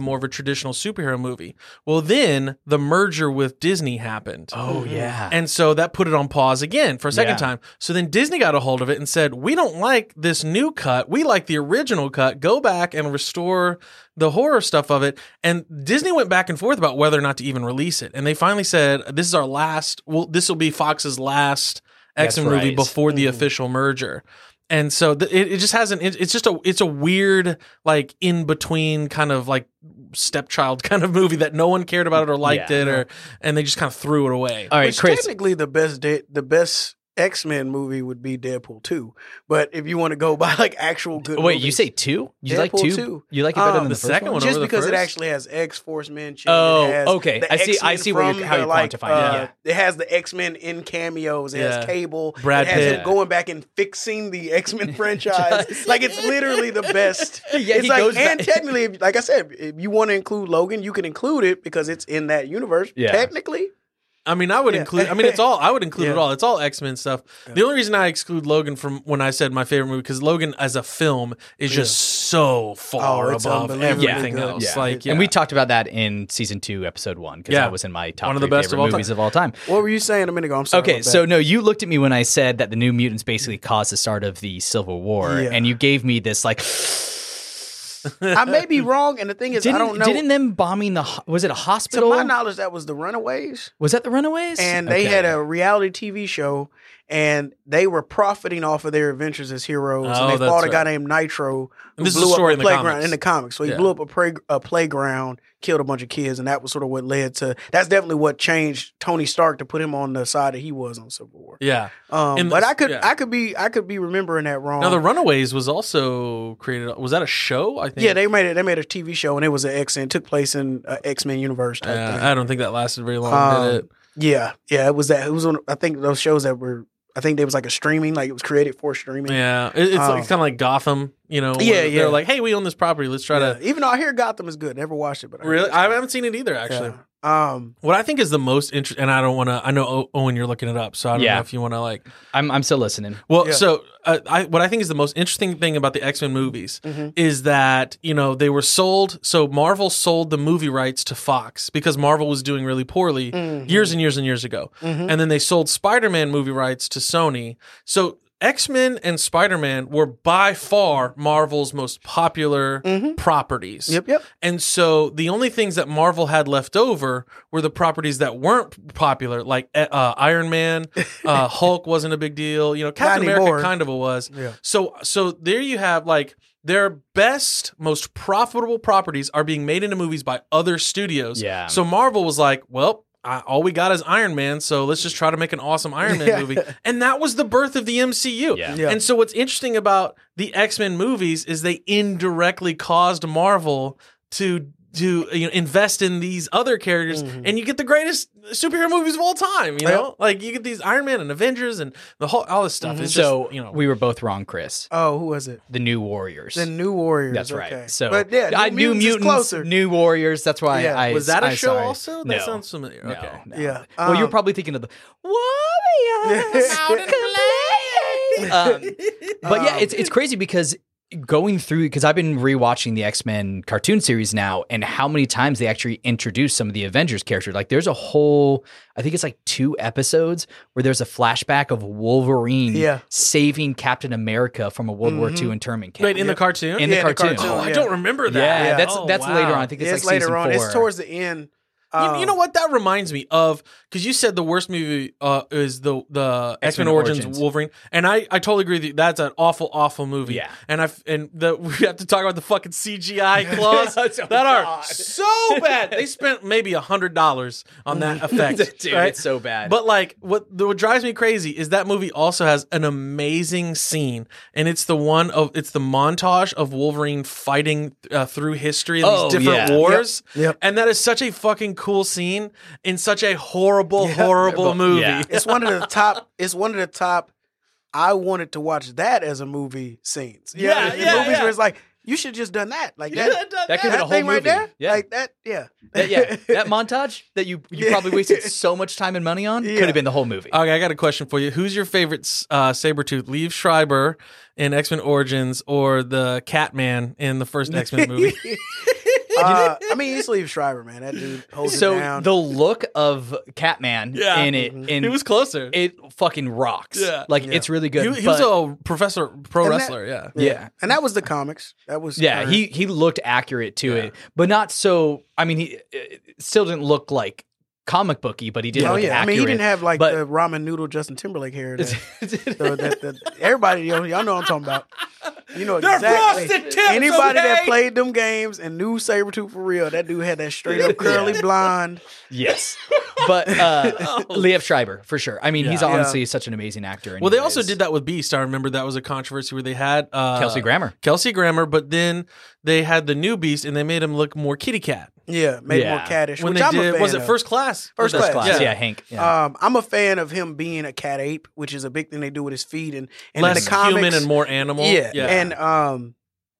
traditional superhero movie. Well, then the merger with Disney happened. Oh yeah. And so that put it on pause again for a second Yeah. time. So then Disney got a hold of it and said, we don't like this new cut. We like the original cut. Go back and restore the horror stuff of it. And Disney went back and forth about whether or not to even release it. And they finally said, this is our last, well, this will be Fox's last X-Men That's movie right. before the official merger. And so th- it, it just hasn't, it, it's just a, it's a weird, like in between kind of like stepchild kind of movie that no one cared about it or liked Yeah. it, or, and they just kind of threw it away. All right, Which Chris. technically the best da- the best X-Men movie would be Deadpool two. But if you want to go by like actual good Wait, movies, you say two? You like Deadpool two? two. You like it better Um, than the, the first second one? one just over the because it first? actually has X-Force mentioned. Oh, it has okay. the I see- I X-Men see where you're- from how the, you're like, quantifying it, uh, yeah. It has the X-Men in cameos. It Yeah. has Cable. Brad it has Pitt. him going back and fixing the X-Men franchise. Like it's literally the best. Yeah, it's he like, goes and back- technically, if, like I said, if you want to include Logan, you can include it because it's in that universe. Yeah. Technically, I mean, I would Yeah. include. I mean, it's all. I would include it Yeah. all. It's all X Men stuff. The only reason I exclude Logan from when I said my favorite movie because Logan as a film is just so far Oh, it's above unbelievably everything good. else. Yeah. Like, yeah. And we talked about that in season two, episode one, because Yeah. that was in my top One of the three best of favorite all time. movies of all time. what were you saying a minute ago? I'm sorry. Okay, about that. so no, you looked at me when I said that the New Mutants basically caused the start of the Civil War, Yeah. and you gave me this like. I may be wrong, and the thing is, Didn't, I don't know. didn't them bombing the ho- was it a to hospital? my knowledge, that was the Runaways. Was that the Runaways? And they Okay. had a reality T V show, and they were profiting off of their adventures as heroes. Oh, and they that's fought a guy right. named Nitro who And this is blew a story up in a the playground comics. in the comics. So he Yeah. blew up a, play, a playground, killed a bunch of kids, and that was sort of what led to. That's definitely what changed Tony Stark to put him on the side that he was on Civil War. yeah. Um, In but the- I could, yeah. I could be, I could be remembering that wrong. Now the Runaways was also created. Was that a show? I think. yeah, they made it. They made a T V show, and it was an X Men. Took place in uh, X Men universe type Uh, thing. I don't think that lasted very long. Um, did it? Yeah, yeah, it was that. It was on. I think those shows that were. I think there was like a streaming, like it was created for streaming. Yeah, it, it's um, like, kind of like Gotham. You know. Yeah, where yeah. They're like, hey, we own this property. Let's try Yeah. to. Even though I hear Gotham is good, never watched it, but I heard Really, it's I good. haven't seen it either. Actually, Yeah. Um, what I think is the most interesting, and I don't want to. I know O- Owen, you're looking it up, so I don't Yeah. know if you want to like. I'm I'm still listening. Well, Yeah. so uh, I, what I think is the most interesting thing about the X Men movies Mhm. is that you know they were sold. So Marvel sold the movie rights to Fox because Marvel was doing really poorly Mhm. years and years and years ago, Mhm. and then they sold Spider Man movie rights to Sony. So X Men and Spider Man were by far Marvel's most popular Mhm. properties. Yep, yep. And so the only things that Marvel had left over were the properties that weren't popular, like uh, Iron Man, uh, Hulk wasn't a big deal. You know, Captain Not America anymore. kind of a was. Yeah. So so there you have like their best, most profitable properties are being made into movies by other studios. Yeah. So Marvel was like, well. I, all we got is Iron Man, so let's just try to make an awesome Iron Man Yeah. movie. And that was the birth of the M C U. Yeah. Yeah. And so what's interesting about the X-Men movies is they indirectly caused Marvel to to you know invest in these other characters Mhm. and you get the greatest superhero movies of all time, you know? Yep. Like you get these Iron Man and Avengers and the whole all this stuff. Mhm. It's So just, you know, we were both wrong, Chris. Oh, who was it? The New Warriors. The New Warriors. That's right. Okay. So but yeah, New I New Mutants, is Mutants, closer. New Warriors. That's why Yeah. I was that a I show sorry. also? That No. sounds familiar. No, Okay. no. Yeah. Well, you're Um, probably thinking of the Warriors. um, but yeah, it's it's crazy because going through because I've been rewatching the X-Men cartoon series now, and how many times they actually introduce some of the Avengers characters. Like there's a whole, I think it's like two episodes where there's a flashback of Wolverine Yeah. saving Captain America from a World War Mhm. Two internment camp. Wait, in the Yep. cartoon? In the Yeah, the cartoon. cartoon. Oh, I yeah. don't remember that. Yeah, Yeah. that's Oh, that's wow. later on. I think it's, Yeah, like it's later season on. four. It's towards the end. You, Um, you know what? That reminds me of because you said the worst movie uh, is the the X Men X-Men Origins, Origins. Wolverine, and I, I totally agree. With you. That's an awful, awful movie. Yeah. and I and the we have to talk about the fucking C G I claws Oh, that are God. so bad. They spent maybe a hundred dollars on that effect, Dude, right? it's so bad. But like, what what drives me crazy is that movie also has an amazing scene, and it's the one of it's the montage of Wolverine fighting uh, through history in Oh, these different yeah. wars, Yep, yep. and that is such a fucking cool scene in such a horrible, Yeah. horrible movie. Yeah. It's one of the top. It's one of the top. I wanted to watch that as a movie scenes. You Yeah, know, in yeah, movies yeah. where it's like you should just done that, like You that. could've done That could've been that a whole thing right movie. there, Yeah. like that. Yeah, That- yeah, that montage that you you Yeah. probably wasted so much time and money on Yeah. could have been the whole movie. Okay, I got a question for you. Who's your favorite uh, Sabretooth? Liev Schreiber in X Men Origins or the Catman in the first X Men movie? Uh, I mean, he's Liev Schreiber, man. That dude holds So it down. the look of Catman Yeah. in it, in He was closer. it fucking rocks. Yeah. Like Yeah. it's really good. He, he but- was a professor, pro And that- wrestler. yeah. yeah. And that was the comics. That was Yeah, current. he he looked accurate to Yeah. it, but not so. I mean, he it still didn't look like comic booky, but he did Oh look yeah, I accurate. mean, he didn't have like but- the ramen noodle Justin Timberlake hair. That, the, that, that, everybody, y'all, y'all know what I'm talking about. You know They're exactly. frosted tips, Anybody that okay? played them games and knew Sabretooth for real, that dude had that straight up curly blonde. Yes, but uh, Liev Schreiber for sure. I mean, he's Yeah. honestly such an amazing actor. Well, they also anyways. did that with Beast. I remember that was a controversy where they had uh, Kelsey Grammer. Kelsey Grammer, but then they had the new Beast and they made him look more kitty cat. Yeah, made Yeah. it more caddish. When which they I'm a did, fan was it of. First Class? First Was that- Class, Class, yeah, Yeah. Hank. Yeah. Um, I'm a fan of him being a cat ape, which is a big thing they do with his feet and, and in Less the comics, human and more animal. Yeah. yeah. And um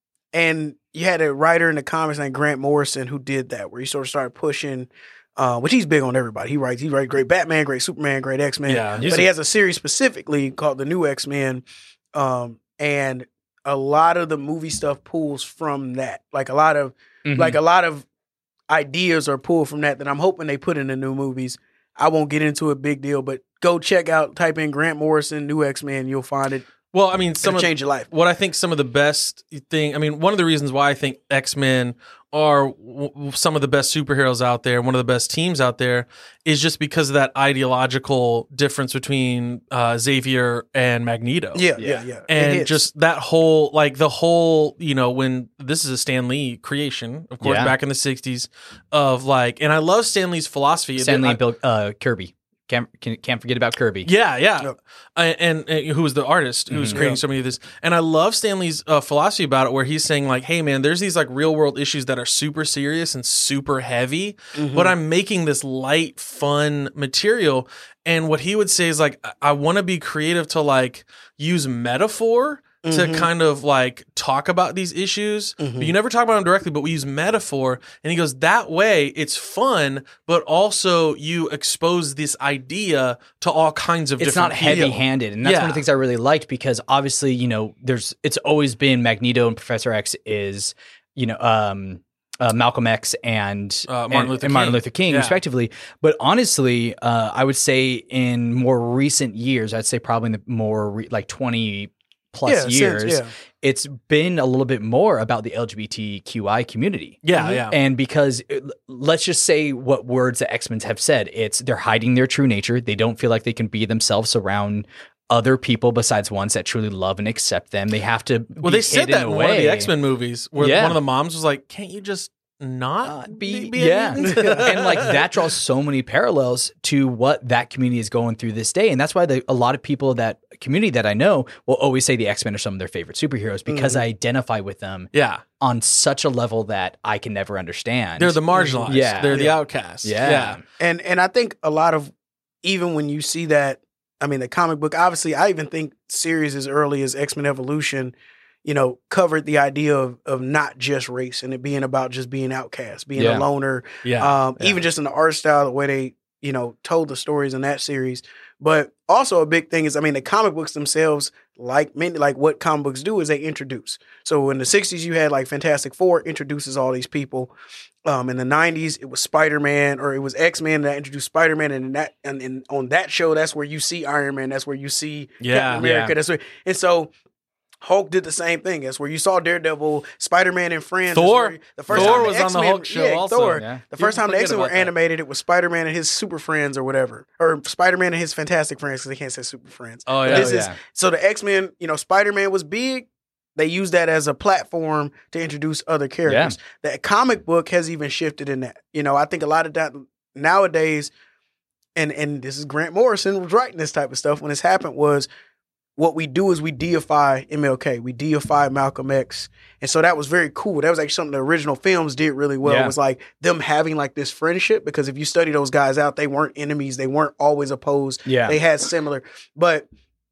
and you had a writer in the comics named Grant Morrison who did that, where he sort of started pushing uh, which he's big on everybody. He writes, he writes great Batman, great Superman, great X-Men. Yeah. But he has a series specifically called The New X-Men. Um, and a lot of the movie stuff pulls from that. Like a lot of Mhm. like a lot of ideas are pulled from that that I'm hoping they put in the new movies. I won't get into a big deal, but go check out, type in Grant Morrison, New X-Men, you'll find it. Well, I mean, some It'll of change your life. what I think some of the best thing. I mean, one of the reasons why I think X-Men are w- w- some of the best superheroes out there, one of the best teams out there, is just because of that ideological difference between uh, Xavier and Magneto. Yeah, Yeah. yeah, yeah. It And hits. just that whole, like the whole, you know, when this is a Stan Lee creation, of course, Yeah. back in the sixties, of like, and I love Stan Lee's philosophy. Stanley I- and Bill uh, Kirby. Can't can, can't forget about Kirby. Yeah, yeah, Yep. and, and, and who was the artist who's Mhm. creating Yeah. so many of this? And I love Stanley's uh, philosophy about it, where he's saying like, "Hey, man, there's these like real world issues that are super serious and super heavy, Mhm. but I'm making this light, fun material." And what he would say is like, "I, I want to be creative to like use metaphor." To Mhm. kind of like talk about these issues, Mhm. but you never talk about them directly, but we use metaphor. And he goes, that way it's fun, but also you expose this idea to all kinds of It's different not people. heavy handed. And that's one Yeah. of the things I really liked, because obviously, you know, there's it's always been Magneto and Professor X is, you know, um uh, Malcolm X and, Uh, Martin and, Luther and Martin King. Luther King, Yeah. respectively. But honestly, uh, I would say in more recent years, I'd say probably in the more re- like twenty plus Yeah, since- years, yeah. it's been a little bit more about the L G B T Q I community. Yeah, Mhm. yeah. And because uh, let's just say what words the X-Men have said, it's they're hiding their true nature. They don't feel like they can be themselves around other people besides ones that truly love and accept them. They have to Well, be they said hidden that in one of the away. X-Men movies where Yeah. one of the moms was like, can't you just not Uh, be, be, be yeah, a mutant?" and like that draws so many parallels to what that community is going through this day, and that's why the, a lot of people that community that I know will always say the X-Men are some of their favorite superheroes because Mhm. I identify with them Yeah. on such a level that I can never understand. They're the marginalized. Yeah. They're the Yeah. outcasts. yeah, Yeah. And and I think a lot of, even when you see that, I mean, the comic book, obviously, I even think series as early as X-Men Evolution, you know, covered the idea of of not just race and it being about just being outcast, being Yeah. a loner, Yeah. um, yeah. even just in the art style, the way they, you know, told the stories in that series. But also a big thing is, I mean, the comic books themselves, like many, like what comic books do is they introduce. So in the sixties, you had like Fantastic Four introduces all these people. Um, in the nineties, it was Spider-Man or it was X-Men that introduced Spider-Man, and in that and, and on that show, that's where you see Iron Man, that's where you see Yeah, Captain America. yeah. That's where, and so Hulk did the same thing. That's where you saw Daredevil, Spider-Man, and Friends. That's Thor. where- the first Thor time was on the X-Men Hulk show yeah, also. Thor. Yeah. The first People time the forget X-Men were about that. animated, it was Spider-Man and his Super Friends or whatever, or Spider-Man and his Fantastic Friends because they can't say Super Friends. Oh, But yeah. this Oh, is yeah. so the X-Men. You know, Spider-Man was big. They used that as a platform to introduce other characters. The comic book has even shifted in that. You know, I think a lot of that nowadays, and and this is Grant Morrison was writing this type of stuff when this happened, was what we do is we deify M L K, we deify Malcolm X, and so that was very cool. That was actually something the original films did really well. Yeah. It was like them having like this friendship, because if you study those guys out, they weren't enemies, they weren't always opposed. Yeah. They had similar, but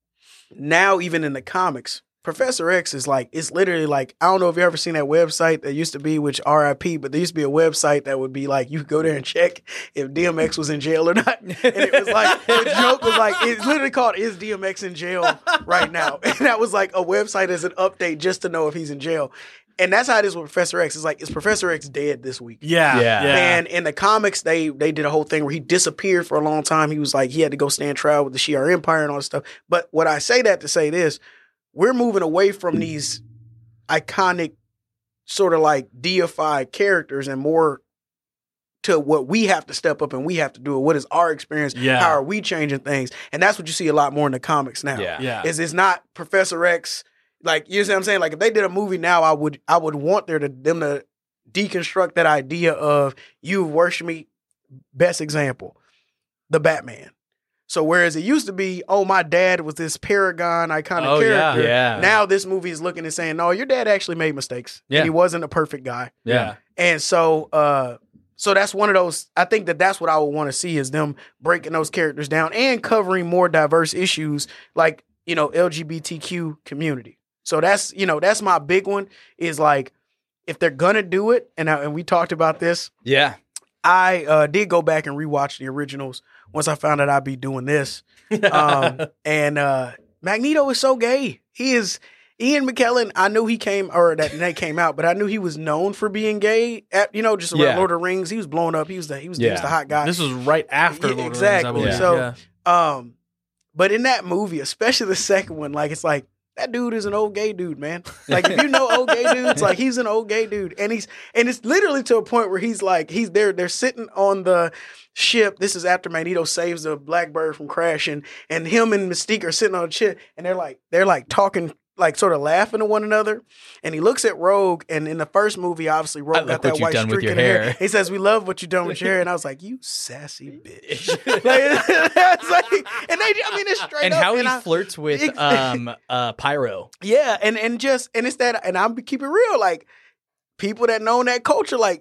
now even in the comics, Professor X is like, it's literally like, I don't know if you ever seen that website that used to be, which R I P, but there used to be a website that would be like, you could go there and check if D M X was in jail or not. And it was like, the joke was like, it's literally called, is D M X in jail right now? And that was like a website as an update just to know if he's in jail. and that's how it is with Professor X. It's like, is Professor X dead this week? Yeah, Yeah. yeah. And in the comics, they they did a whole thing where he disappeared for a long time. He was like, he had to go stand trial with the Shi'ar Empire and all this stuff. But what I say that to say this, we're moving away from these iconic sort of like deified characters and more to what we have to step up and we have to do it. What is our experience? Yeah. How are we changing things? And that's what you see a lot more in the comics now. Yeah. yeah. Is it's not Professor X. Like, you see what I'm saying? Like, if they did a movie now, I would I would want there to them to deconstruct that idea of you worship me. Best example, the Batman. So whereas it used to be, oh, my dad was this paragon iconic Oh, yeah. character. Yeah. Now this movie is looking and saying, no, your dad actually made mistakes. Yeah. And he wasn't a perfect guy. Yeah. And so, uh, so that's one of those. I think that that's what I would want to see is them breaking those characters down and covering more diverse issues, like, you know, L G B T Q community. So that's, you know, that's my big one. Is like, if they're gonna do it, and I, and we talked about this. Yeah. I uh, did go back and rewatch the originals once I found out I'd be doing this. Um, and uh, Magneto is so gay. He is. Ian McKellen, I knew he came, or that they came out, but I knew he was known for being gay. At, you know, just around Yeah. Lord of the Rings, he was blowing up. He was the he was, he was Yeah. the hot guy. This was right after Yeah, Lord exactly. of the Rings, I So- believe. yeah. Um, but in that movie, especially the second one, like it's like that dude is an old gay dude, man. Like if you know old gay dudes, like he's an old gay dude, and he's and it's literally to a point where he's like he's there. They're sitting on the ship. This is after Magneto saves the Blackbird from crashing, and him and Mystique are sitting on the ship, and they're like they're like talking. Like sort of laughing to one another, and he looks at Rogue. And in the first movie, obviously Rogue I love got what that you've white done with streak your in hair. hair. He says, "We love what you've done with your hair," and I was like, "You sassy bitch!" like, it's like, and they, I mean, it's straight And up. how he and I- flirts with Ex- um uh Pyro. yeah, and and just and it's that, and I'm keep it real, like people that know that culture, like.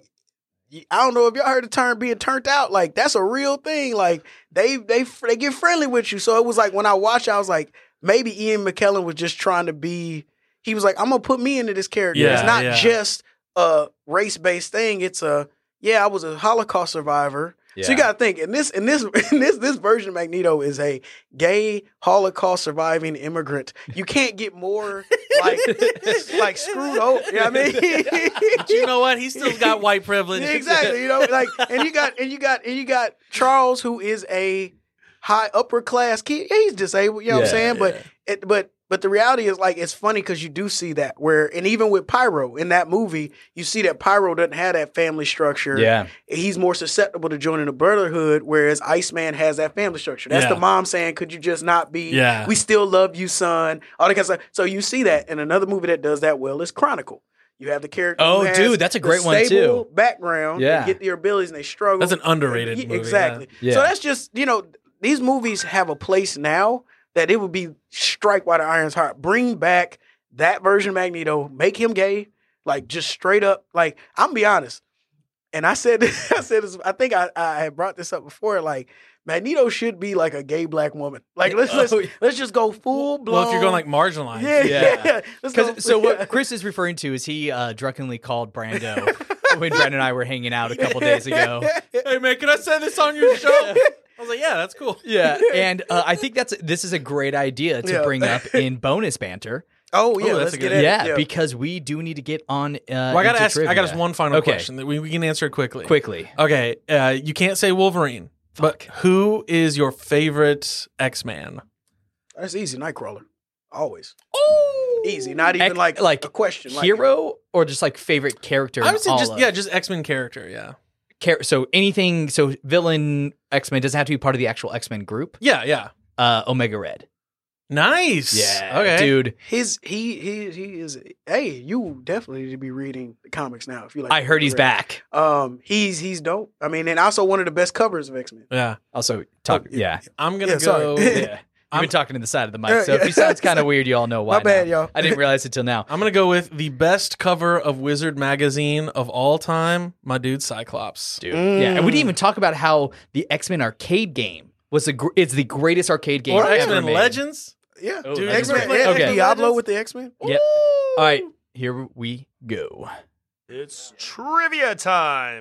I don't know if y'all heard the term being turned out. Like that's a real thing. Like they they they get friendly with you. So it was like when I watched, I was like, maybe Ian McKellen was just trying to be. He was like, I'm gonna put me into this character. Yeah, it's not yeah. just a race based thing. It's a yeah, I was a Holocaust survivor. So you got to think, in this, in this, in this, this version of Magneto is a gay Holocaust surviving immigrant. You can't get more like, like screwed over. You know what I mean? But you know what? He still got white privilege. Yeah, exactly. You know, like, and you got, and you got, and you got Charles, who is a high upper class kid. Yeah, he's disabled. You know what I'm Yeah, saying? But, it, but. But the reality is, like, it's funny because you do see that where, and even with Pyro in that movie, you see that Pyro doesn't have that family structure. Yeah. He's more susceptible to joining the Brotherhood, whereas Iceman has that family structure. That's Yeah. the mom saying, could you just not be, Yeah. we still love you, son. All that kind of stuff. So you see that. And another movie that does that well is Chronicle. You have the character. Oh, who has dude, that's a the great one, stable too. Background. Yeah. They get their abilities and they struggle. That's an underrated Yeah, movie, Exactly. yeah. So Yeah. that's just, you know, these movies have a place now that it would be strike while the iron's hot. Bring back that version of Magneto, make him gay, like just straight up. Like, I'm gonna be honest. And I said this, I said this, I think I, I had brought this up before. Like, Magneto should be like a gay black woman. Like, let's let's, Oh, let's just go full blown. Well, if you're going like marginalized. yeah, Yeah. yeah. Let's go- Because so yeah. what Chris is referring to is he uh, drunkenly called Brando when Brando and I were hanging out a couple days ago. Hey man, can I say this on your show? I was like, yeah, that's cool. Yeah, and uh, I think that's this is a great idea to Yeah. bring up in bonus banter. Oh yeah, that's let's a get good- at Yeah, it. because we do need to get on. Uh, Well, I gotta into ask. I got trivia. us one final Okay. question that we, we can answer it quickly. quickly. Okay, uh, you can't say Wolverine, but who is your favorite X-Man? That's easy. Nightcrawler, always Oh, easy. Not even Ex- like like a question. Like, hero or just like favorite character. I would in say all just of- yeah, just X-Men character. Yeah, Char- so anything. So villain X Men doesn't have to be part of the actual X Men group. yeah, yeah. Uh, Omega Red. Nice. Yeah, Okay, dude. His he he he is. Hey, you definitely need to be reading the comics now if you like. I heard he's back. Um, he's he's dope. I mean, and also one of the best covers of X Men. Yeah, Also, talk. Oh, yeah, I'm gonna Yeah, sorry. go. yeah. You've I'm- been talking to the side of the mic, Yeah, so if yeah. he sounds kind of weird, you all know why. My bad, now. y'all. I didn't realize it till now. I'm gonna go with the best cover of Wizard magazine of all time. My dude, Cyclops. Dude. Mm. Yeah, and we didn't even talk about how the X Men arcade game was the gr- it's the greatest arcade game Or ever X-Men made. Legends. Yeah, Oh, Dude, X Men. X-Men. Yeah, Okay. Diablo Legends. with the X Men. Yep. All right, here we go. It's trivia time.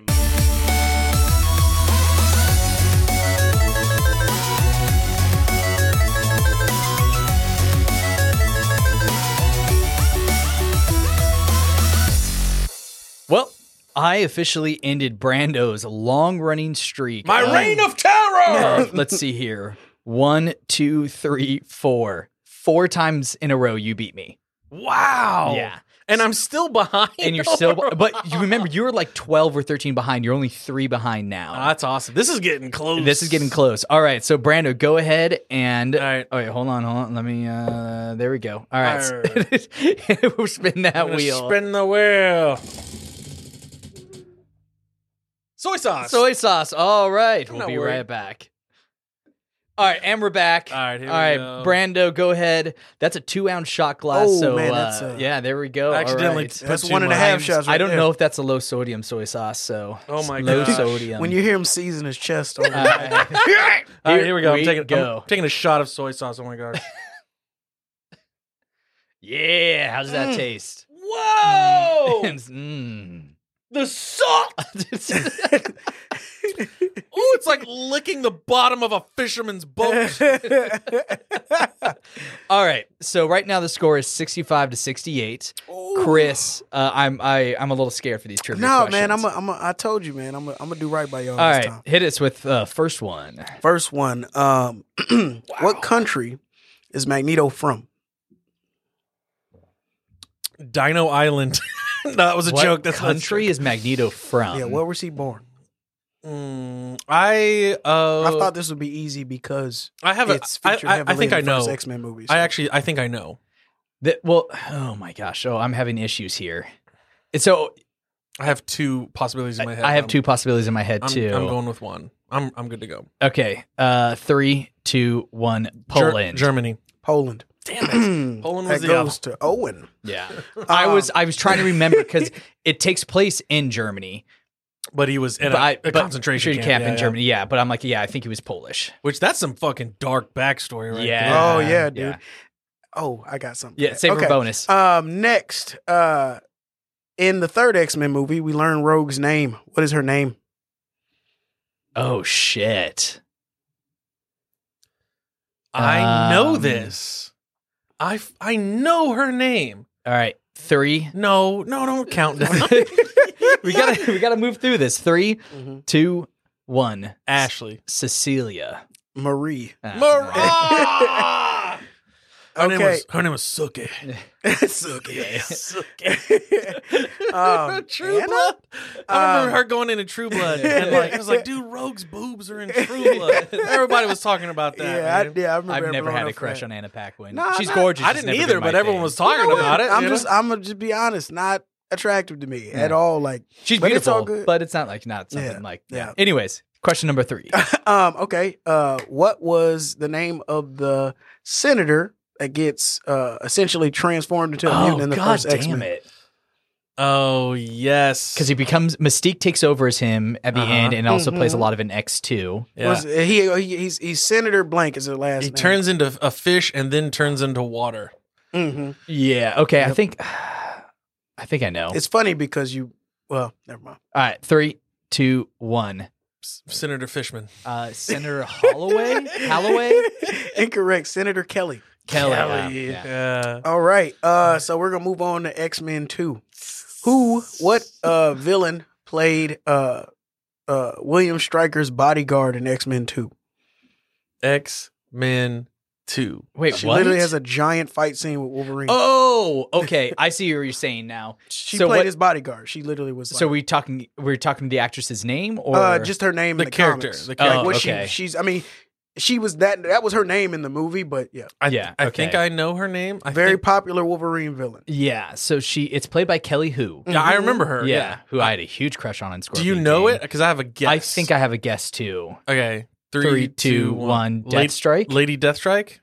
I officially ended Brando's long-running streak. My of- reign of terror. Uh, let's see here. One, two, three, four. Four times in a row, you beat me. Wow. Yeah. And I'm still behind. And you're still, but you remember, you were like twelve or thirteen behind. You're only three behind now. Oh, that's awesome. This is getting close. This is getting close. All right. So, Brando, go ahead and. All right. Oh, wait, hold on, hold on. Let me. Uh, there we go. All right. Arr. We'll spin that I'm gonna wheel. Spin the wheel. Soy sauce. Soy sauce. All right. We'll not be worried. right back. All right, and we're back. All right, here All we right, go. Brando, go ahead. That's a two-ounce shot glass. Oh, so, man, uh, that's a- yeah, there we go. I All accidentally right. put That's too one and a much. half shots. Right I don't there. know if that's a low sodium soy sauce. So, Oh my low gosh. sodium. When you hear him season his chest over All right. All right, here we go. I'm we taking, go. I'm taking a shot of soy sauce. Oh my god. Yeah, how does that Mm. taste? Whoa! mm. The salt. Oh, it's like licking the bottom of a fisherman's boat. All right, so right now the score is sixty-five to sixty-eight. Chris, uh, I'm I, I'm a little scared for these trivia No, questions. man, I'm a, I'm a, I told you, man, I'm a, I'm gonna do right by y'all All this right, time. hit us with uh, first one. First one, um, what country is Magneto from? Dino Island. No, that was a What joke. That's country is Magneto from? yeah, where was he born? Mm, I uh, I thought this would be easy because I have a. it's I, featured I, heavily I think in I the first know. X-Men movies. I actually, I think I know. That- well, oh my gosh, oh, I'm having issues here. And so I have two possibilities in my head. I have I'm- two possibilities in my head I'm, too. I'm going with one. I'm I'm good to go. Okay, uh, three, two, one. Ger- Poland. Germany. Poland. Damn it. Poland was that the goes to Owen. Yeah, I Um, was I was trying to remember because it takes place in Germany, But he was in but a, I, a but concentration camp, camp yeah, in yeah. Germany. Yeah, but I'm like, yeah, I think he was Polish. Which that's some fucking dark backstory, right? Yeah. there. Oh yeah, dude. Yeah. Oh, I got something. Yeah, save okay. for bonus. Um, next, uh, in the third X-Men movie, we learn Rogue's name. What is her name? Oh shit! I know Um, this. I f- I know her name. All right, three. No, no, don't count down. we gotta we gotta move through this. Three, Mm-hmm. two, one. Ashley. Cecilia. Marie. Ah, Mariah. Her name Okay. was her name was Suki. um, True Anna? Blood. I remember Um, her going into True Blood and like I was like, dude, Rogue's boobs are in True Blood. Everybody was talking about that. yeah, I, man. yeah, I remember. I've her never blowing had up a for crush that. on Anna Paquin. Nah, She's not- gorgeous. I just didn't never either, been my but everyone thing. was talking You know about what? it. I'm you just, know? I'm gonna just be honest, not attractive to me at Yeah. all. Like, She's but it's beautiful, all good. but it's not like not something Yeah, like yeah. yeah. Anyways, question number three. um, okay. Uh, what was the name of the senator that gets uh essentially transformed into a mutant oh in the God first damn X-Men? it! Oh yes. Because he becomes Mystique takes over as him at the Uh-huh. end, and also plays a Mhm. lot of an X two. yeah. Was, he, he he's he's Senator Blank is her last he name. turns into a fish and then turns into water. hmm Yeah. Okay. I Yep. think. I think I know. It's funny because you. Well, never mind. All right. Three, two, one. S- Senator Fishman. Uh, Senator Holloway. Holloway. Incorrect. Senator Kelly. Kelly. Kelly. yeah, yeah. Yeah. All right. Uh, so we're gonna move on to X Men Two. Who? What? Uh, villain played uh, uh, William Stryker's bodyguard in X Men Two? X Men Two. Wait. She what? literally has a giant fight scene with Wolverine. Oh. Okay. I see what you're saying now. she so played what- his bodyguard. She literally was. Like, So we talking? We're talking the actress's name, or uh, just her name The in the character, comics. the Like, character. what Oh, okay. she, she's. I mean, she was that. That was her name in the movie, but yeah, I, Yeah, I okay. think I know her name. I very think, popular Wolverine villain. yeah. So she. It's played by Kelly Who. yeah, I remember her. Yeah, Yeah. who I had a huge crush on in Do Scorpion you know King. it? Because I have a guess. I think I have a guess too. Okay. Three, Three, two, two, one. one. Lady, Deathstrike. Lady Deathstrike.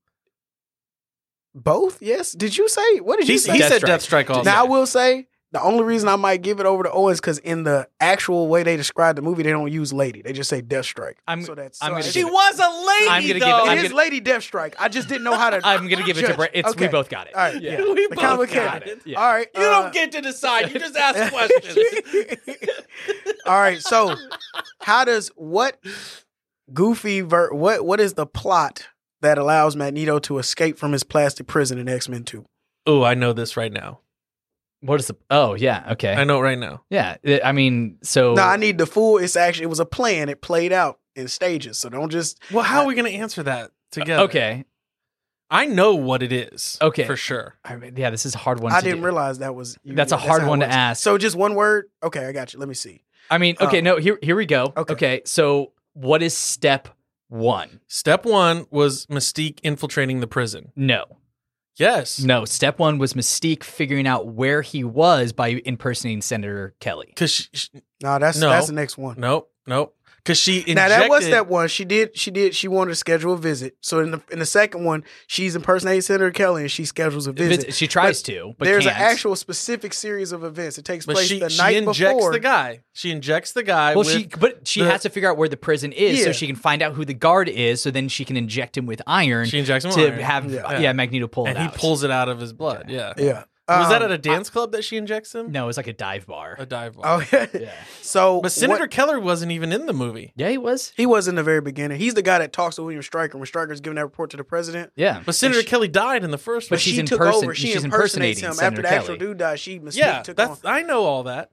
Both? Yes. Did you say? What did you He, say? he said Deathstrike. Deathstrike also. Now I will say the only reason I might give it over to Owen is because in the actual way they describe the movie, they don't use lady. They just say Deathstrike. I'm- so that's I'm so gonna I- she give it- was a lady. I'm gonna give it- though. I'm It is gonna- Lady Deathstrike. I just didn't know how to. I'm gonna give it to judge. Brett. It's we Okay. both got it. All right. Yeah. We The both comic got canon. it. Yeah. All right. You uh, don't get to decide. You just ask questions. All right. So, how does what goofy ver- what what is the plot that allows Magneto to escape from his plastic prison in X Men Two? Oh, I know this right now. What is the? Oh yeah, okay, I know it right now. yeah. I I mean, so No, I need the full. It's actually it was a plan. It played out in stages. So don't just. Well, how are we going to answer that together? okay, I know what it is. Okay. For sure. I mean, yeah. This is a hard one. I to didn't do. realize that was. You, That's a hard how it one to works. ask. So just one word. Okay, I got you. Let me see. I mean, okay, Oh. no. Here, here we go. Okay. Okay, so what is step one? Step one was Mystique infiltrating the prison. No, Yes. no. Step one was Mystique figuring out where he was by impersonating Senator Kelly. Because she, she, No, that's No. that's the next one. nope, nope. Because she injected. Now that was step one. She did. She did. She wanted to schedule a visit. So in the in the second one, she's impersonating Senator Kelly and she schedules a visit. She tries But to, but There's can't. an actual specific series of events. It takes But place she, the she night injects before. the guy. She injects the guy. Well, with, she but she the- has to figure out where the prison is, so Yeah. she can find out who the guard is, so then she can inject him with iron She injects him to with iron. have Yeah. yeah. Magneto pull and it he out. pulls it out of his blood. Yeah. Yeah. Was Um, that at a dance club that she injects him? No, it was like a dive bar. A dive bar. Oh yeah. Yeah, So But Senator what- Keller wasn't even in the movie. yeah, he was. he was in the very beginning. He's the guy that talks to William Stryker when Stryker's giving that report to the president. Yeah, But Senator she- Kelly died in the first But one. she's she in took person- over. She she's impersonates impersonating him Senator after the actual Kelly. dude died. She Mystique yeah, took that's on. I know all that.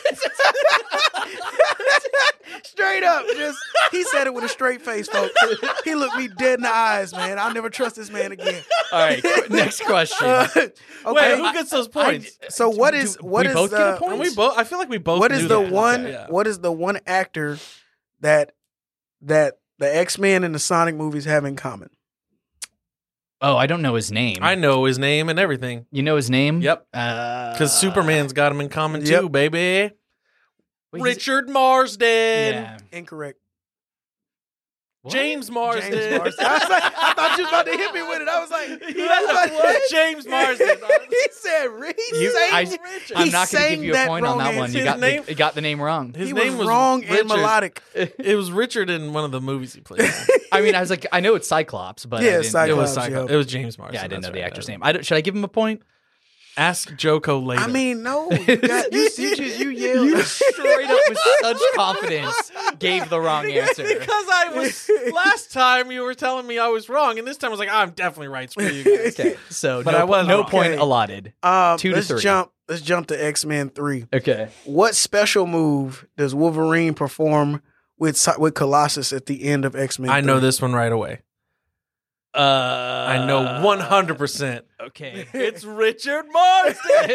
Straight up, just he said it with a straight face, folks. He looked me dead in the eyes, man. I'll never trust this man again. All right, qu- next question. Uh, okay. Wait, who gets those points? so what is Do what we is both get a the point? And we both. I feel like we both. what knew is the that. one Yeah. what is the one actor that that the X-Men and the Sonic movies have in common? Oh, I don't know his name. I know his name and everything. You know his name? Yep. Uh, Because Superman's got him in common Yep. too, baby. wait, he's- Richard Marsden. Yeah. Incorrect. What? James Marsden. James Marsden. I, was like, I thought you was about to hit me with it. I was like, Yeah, I was like- what? James Marsden. he said, "Re- he You- sang I- Richard." I'm He not going to sang give you a that point on wrong that one. answer. You His got name- the, you got the name wrong. His he name was was wrong Richard. and melodic. It was Richard in one of the movies he played. in. I mean, I was like, I know it's Cyclops, but I Yeah, didn't, It Cyclops. was Cyclops. yeah. It was James Marsden. Yeah, I didn't know that's the right. actor's name. I don't, should I give him a point? Ask Joko later. I mean, no, you, got, you, you just you yelled. Straight up with such confidence gave the wrong answer. because I was last time you were telling me I was wrong, and this time I was like, I'm definitely right. Screw you guys. Okay, so But no, I was no wrong. point Okay. allotted. Um, Two to let's three. jump. Let's jump to X-Men three. Okay. What special move does Wolverine perform with Cy- with Colossus at the end of X-Men? I know three? this one right away. Uh, I know one hundred percent. Okay. It's Richard Marsden.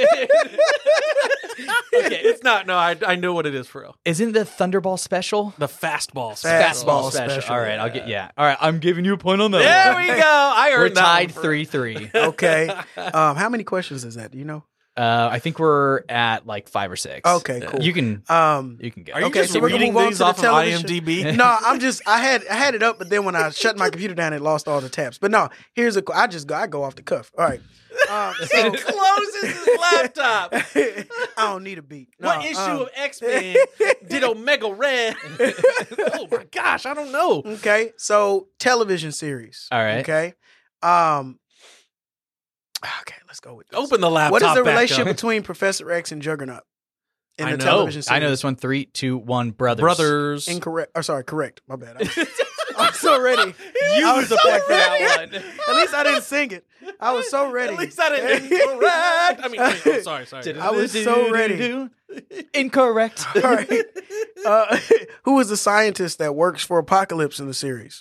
Okay. It's not. No, I I know what it is for real. Isn't the Thunderball special? The fastball. Fast- special. Fastball special. All right, I'll get yeah. All right, I'm giving you a point on that. There one. we go. I We're earned that tied one for- three three. Okay. Um, how many questions is that? Do you know? Uh, I think we're at like five or six. Okay, cool. You can Um, you can go. Are you Okay, just so we're gonna reading move on these to the off of television. IMDb? no, I'm just I had I had it up, but then when I shut my computer down, it lost all the tabs. But no, here's a I just go I go off the cuff. All right. Um, so Closes his laptop. I don't need a beat. No, What issue um, of X Men did Omega Red? Oh my gosh, I don't know. Okay, so television series. All right. Okay. Um. Okay, let's go with this. Open the laptop. What is the back relationship up. between Professor X and Juggernaut in I the know. television series? I know this one. Three, two, one. Brothers. Brothers? Incorrect. Oh, sorry, correct. My bad. I'm, I'm so ready. You I was the point for that one. At least I didn't sing it. I was so ready. At least I didn't incorrect. I mean, oh, sorry, sorry. I was so ready. Incorrect. All right. Uh, who is the scientist that works for Apocalypse in the series?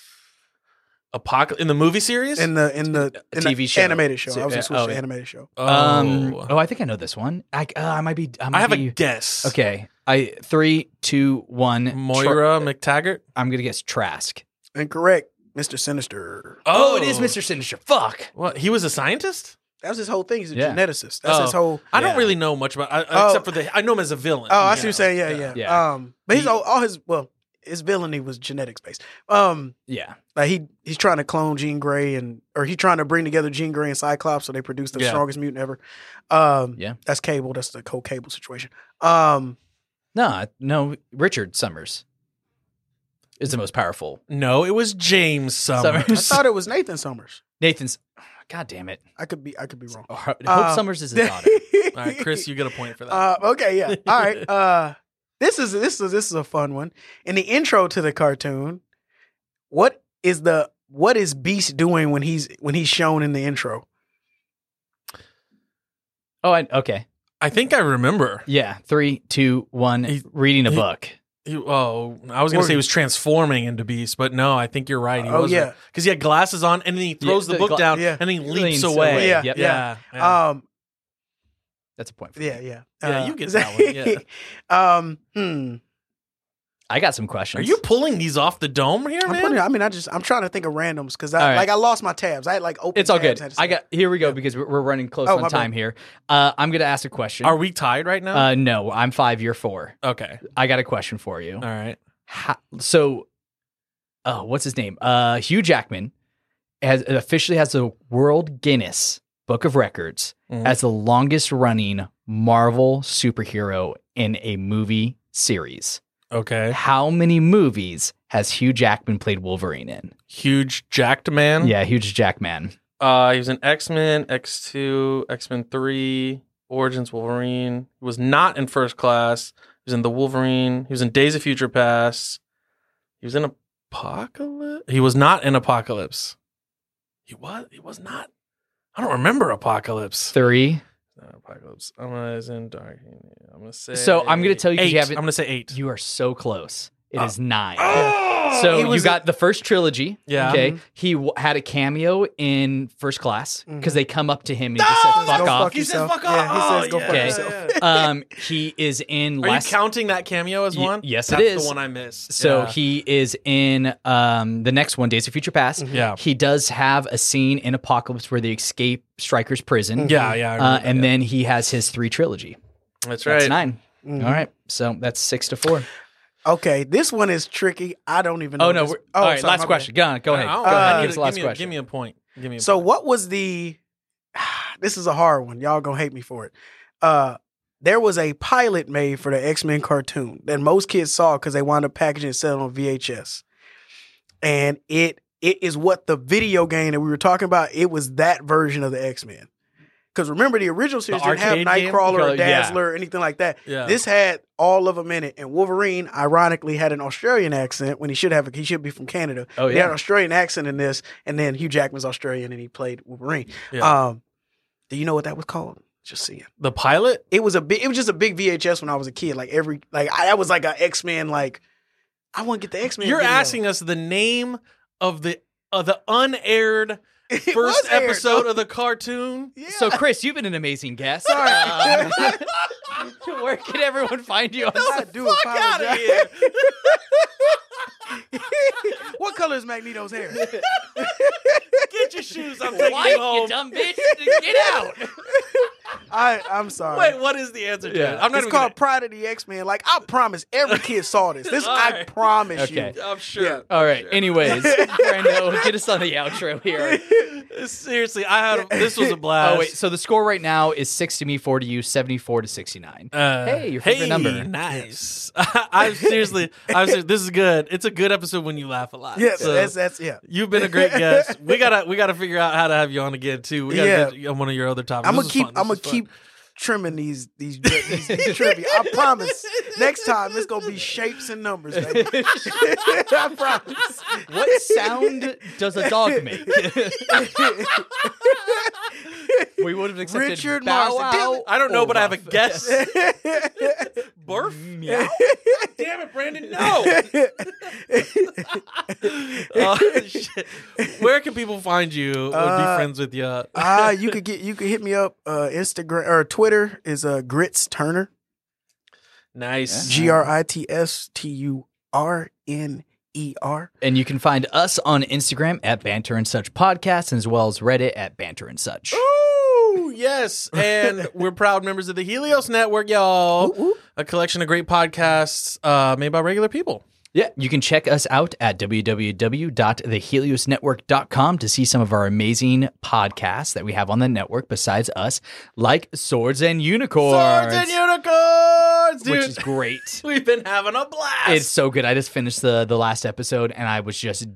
Apocal in the movie series? In the in the in T V the show. animated show. I was Yeah, gonna switch oh, to yeah. animated show. oh. Um. Oh, I think I know this one. I uh, I might be. I, might I have be, a guess. Okay. I three, two, one. Moira Tra- McTaggart. I'm gonna guess Trask. Incorrect. Mister Sinister. Oh, it is Mister Sinister. Fuck. What? He was a scientist? That was his whole thing. He's a Yeah. geneticist. That's Oh. his whole. I don't Yeah. really know much about I, Oh. except for the I know him as a villain. Oh, I you see what know. you're saying. Yeah, yeah. Yeah. Um, but he's He- all, all his well, his villainy was genetics based. Um, Yeah. like he he's trying to clone Jean Grey and or he's trying to bring together Jean Grey and Cyclops so they produce the Yeah. strongest mutant ever. Um, Yeah. that's Cable. That's the whole Cable situation. Um, No, no. Richard Summers is the most powerful. No, it was James Summers. I thought it was Nathan Summers. Nathan's. God damn it. I could be I could be wrong. Hope Uh, Summers is his daughter. All right, Chris, you get a point for that. Uh, okay, yeah. All right. Uh, this is this is this is a fun one. In the intro to the cartoon, what is the what is Beast doing when he's when he's shown in the intro? Oh, I, okay. I think I remember. Yeah, three, two, one. He- reading a he- book. He, oh, I was gonna Or- say he was transforming into Beast, but no, I think you're right. He Oh, was yeah. because he had glasses on, and then he throws Yeah, the the book gla- down, yeah. and he leaps Leans away. away. Yeah, Yep. yeah, yeah. Um, That's a point. For yeah, me. yeah, Yeah, Uh, you get that one, yeah. um, hmm. I got some questions. Are you pulling these off the dome here, I'm man? putting, I mean, I just I'm trying to think of randoms because I All right. like I lost my tabs. I had like open. It's all tabs, good. had to I say- got. Here we go because we're, we're running close Oh, on my time bad. here. Uh, I'm gonna ask a question. Are we tied right now? Uh, no, I'm five. You're four. okay, I got a question for you. all right. How, so, oh, what's his name? Uh, Hugh Jackman has officially has the World Guinness Book of Records Mhm. as the longest running Marvel superhero in a movie series. Okay, How many movies has Hugh Jackman played Wolverine in? huge jacked man. Yeah, Huge Jackman. Uh, he was in X Men, X two, X Men three, Origins Wolverine. He was not in First Class. He was in The Wolverine. He was in Days of Future Past. He was in Apocalypse. He was not in Apocalypse. He was. He was not. I don't remember Apocalypse. Three. Not Apocalypse. I'm gonna is in Dark. I'm gonna say. So I'm gonna tell you 'cause eight. you haven't- I'm gonna say eight. You are so close. It is Oh. nine. Oh! So He you was got the first trilogy. Yeah. Okay. Mhm. He w- had a cameo in First Class because Mhm. they come up to him and he just says, No! "Fuck Go off." fuck He says, yourself. "Fuck Yeah, he off." says, "Go Oh, fuck yeah, yourself." yeah. um, he is in Are you last. counting that cameo as Y- one? yes, it That's is. the one I missed. So Yeah. he is in um, the next one, Days of Future Past. Yeah. He does have a scene in Apocalypse where they escape Stryker's prison. Yeah, yeah. I Uh, remember and that. then he has his three trilogy. that's right. That's nine. Mhm. All right. So that's six to four. Okay, this one is tricky. I don't even know. Oh, no. this- We're, Oh, all right. sorry, Last my question. Go on. Go ahead. I don't Go know. ahead. Uh, Give us the last give, me, question. give me a point. Give me a So point. what was the this is a hard one. Y'all gonna hate me for it. Uh there was a pilot made for the X-Men cartoon that most kids saw because they wound up packaging and selling on V H S. And it it is what the video game that we were talking about, it was that version of the X-Men. Because remember, the original series didn't have arcade game? Nightcrawler or Yeah. Dazzler or anything like that. Yeah. This had all of them in it. And Wolverine, ironically, had an Australian accent when he should have. He should be from Canada. Oh, He yeah. had an Australian accent in this. And then Hugh Jackman's Australian and he played Wolverine. Yeah. Um, do you know what that was called? Just seeing. the pilot? It was a big. It was just a big V H S when I was a kid. Like every like I, that was like a X Men. Like I want to get the X Men. You're asking us the name of the of the unaired It first was aired, episode though. of the cartoon. Yeah. So, Chris, you've been an amazing guest. Sorry. Um, where can everyone find you? On I do Fuck out of apologize. here! What color is Magneto's hair? Get your shoes. I'm taking White, you you home. dumb bitch. Get out. I I'm sorry. Wait, what is the answer to Yeah. it? I'm not it's even called gonna, Pride of the X Men. Like I promise, every kid saw this. This All I right. promise Okay. you. I'm sure. Yeah. All right. Anyways, Brando, get us on the outro here. Seriously, I had a, this was a blast. Oh wait, so the score right now is six to me, four to you, seventy-four to sixty-nine. Uh, Hey, your favorite hey, number. Nice. I seriously, I was. This is good. It's a good episode when you laugh a lot. Yeah, So, that's that's yeah. you've been a great guest. We gotta we gotta figure out how to have you on again too. We gotta Yeah. get you on one of your other topics. I'm This gonna was keep. fun. This I'm gonna was fun. keep trimming these these, these, these trivia. I promise. Next time it's gonna be shapes and numbers. Baby. I promise. What sound does a dog make? We would have accepted Richard Bow Marsden. Wow Damn it. I don't know, or but I have a Ruff. guess. Barf? Meow. Damn it, Brandon! No. Oh, shit. Where can people find you or be Uh, friends with you? Ah, you could get you could hit me up. Uh, Instagram or Twitter is uh, Grits Turner. Nice. G R I T S T U R N E R. And you can find us on Instagram at Banter and Such Podcast, as well as Reddit at Banter and Such. Ooh, yes. And we're proud members of the Helios Network, y'all. Ooh, ooh. A collection of great podcasts uh, made by regular people. Yeah, you can check us out at w w w dot the helios network dot com to see some of our amazing podcasts that we have on the network besides us, like Swords and Unicorns. Swords and unicorns, dude. which is great. We've been having a blast. It's so good. I just finished the the last episode and I was just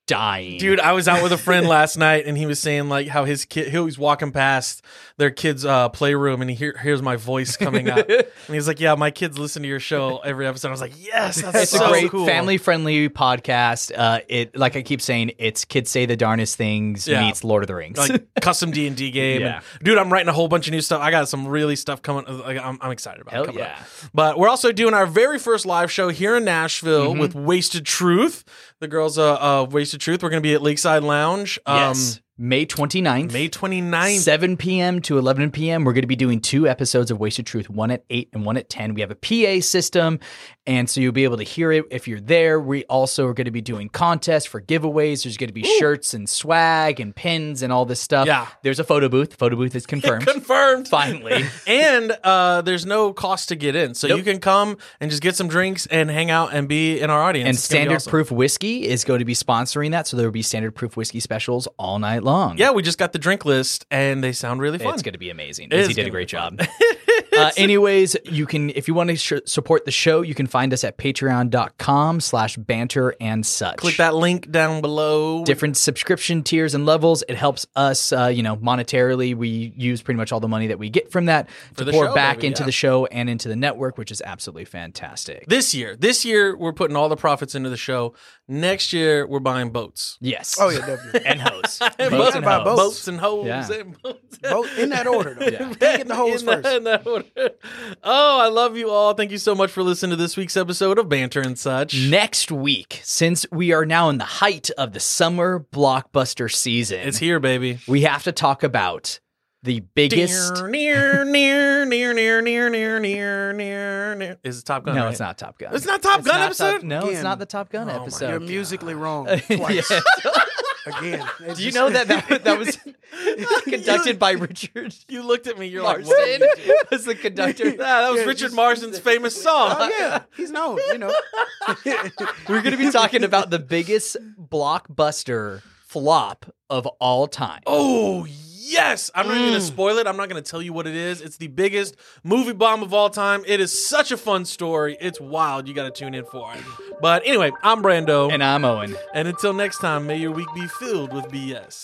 dying. Dude, I was out with a friend last night, and he was saying like how his kid, he was walking past their kid's uh, playroom, and he hear, hears my voice coming up, and he's like, "Yeah, my kids listen to your show every episode." I was like, "Yes, that's It's so a great cool." family-friendly podcast. Uh, it, like I keep saying, it's kids say the darnest things Yeah. meets Lord of the Rings. like custom D and D game. Yeah. And, dude, I'm writing a whole bunch of new stuff. I got some really stuff coming. Like, I'm, I'm excited about. Hell it coming yeah. up. But we're also doing our very first live show here in Nashville Mm-hmm. with Wasted Truth. The girls uh, uh Wasted Truth. We're going to be at Lakeside Lounge. Um, yes, May twenty-ninth. May twenty-ninth. seven p.m. to eleven p.m. We're going to be doing two episodes of Wasted Truth, one at eight and one at ten. We have a P A system, and so you'll be able to hear it if you're there. We also are going to be doing contests for giveaways. There's going to be Ooh. shirts and swag and pins and all this stuff. Yeah. There's a photo booth. Photo booth is confirmed. Confirmed. Finally. And uh, there's no cost to get in. So Nope. you can come and just get some drinks and hang out and be in our audience. And It's gonna be Standard awesome. Proof Whiskey is going to be sponsoring that, so there will be Standard Proof Whiskey specials all night long. Yeah, we just got the drink list, and they sound really fun. It's going to be amazing. It is Izzy did a gonna great be fun. job. uh, anyways, you can, if you want to sh- support the show, you can find us at patreon.com slash banter and such. Click that link down below. Different subscription tiers and levels. It helps us, uh, you know, monetarily. We use pretty much all the money that we get from that to the pour show, back baby, into yeah. the show and into the network, which is absolutely fantastic. This year, this year we're putting all the profits into the show. Next year we're buying boats. Yes. Oh yeah, definitely. And hose. And Boats boats. and Buy hose. boats. Boats and hoes. Yeah. And boats. Both in that order though. Yeah. Can't get the hose In that- first. in that order. Oh, I love you all. Thank you so much for listening to this week's episode of Banter and Such. Next week, since we are now in the height of the summer blockbuster season, It's here, baby. we have to talk about the biggest. Near, near, near, near, near, near, near, near, near. Is it Top Gun? No, right? it's not Top Gun. It's not Top It's Gun not episode? Top- no, it's Again. not the Top Gun Oh my episode. You're musically wrong twice. Yeah. Again. It's Do you just- know that that, that was conducted by Richard You looked at me. You're like, Marston? what did you do? was the conductor. Ah, that was Yeah, Richard just- Marsden's famous song. Oh yeah, he's known. You know. We're going to be talking about the biggest blockbuster flop of all time. Oh, yes. I'm not even going to spoil it. I'm not going to tell you what it is. It's the biggest movie bomb of all time. It is such a fun story. It's wild. You got to tune in for it. But anyway, I'm Brando. And I'm Owen. And until next time, may your week be filled with B S.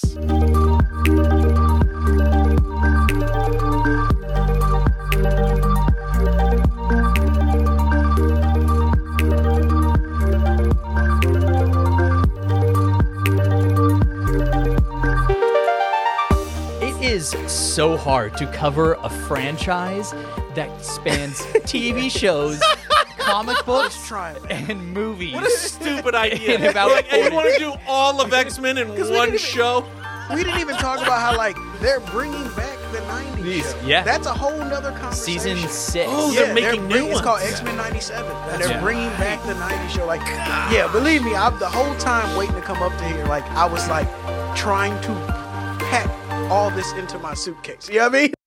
It is so hard to cover a franchise that spans T V shows, comic books, Try it. and movies. What a stupid idea. In about like, and you forty. want to do all of X-Men in we one didn't even- show? We didn't even talk about how like they're bringing back the nineties These- show. yeah. That's a whole nother conversation. Season six. Oh, Yeah, they're making bring- new It's called ones. X-Men ninety-seven. And they're Yeah. bringing back the nineties show. Like, yeah, believe me, I'm the whole time waiting to come up to here. Like, I was like trying to pack all this into my suitcase. You know what I mean?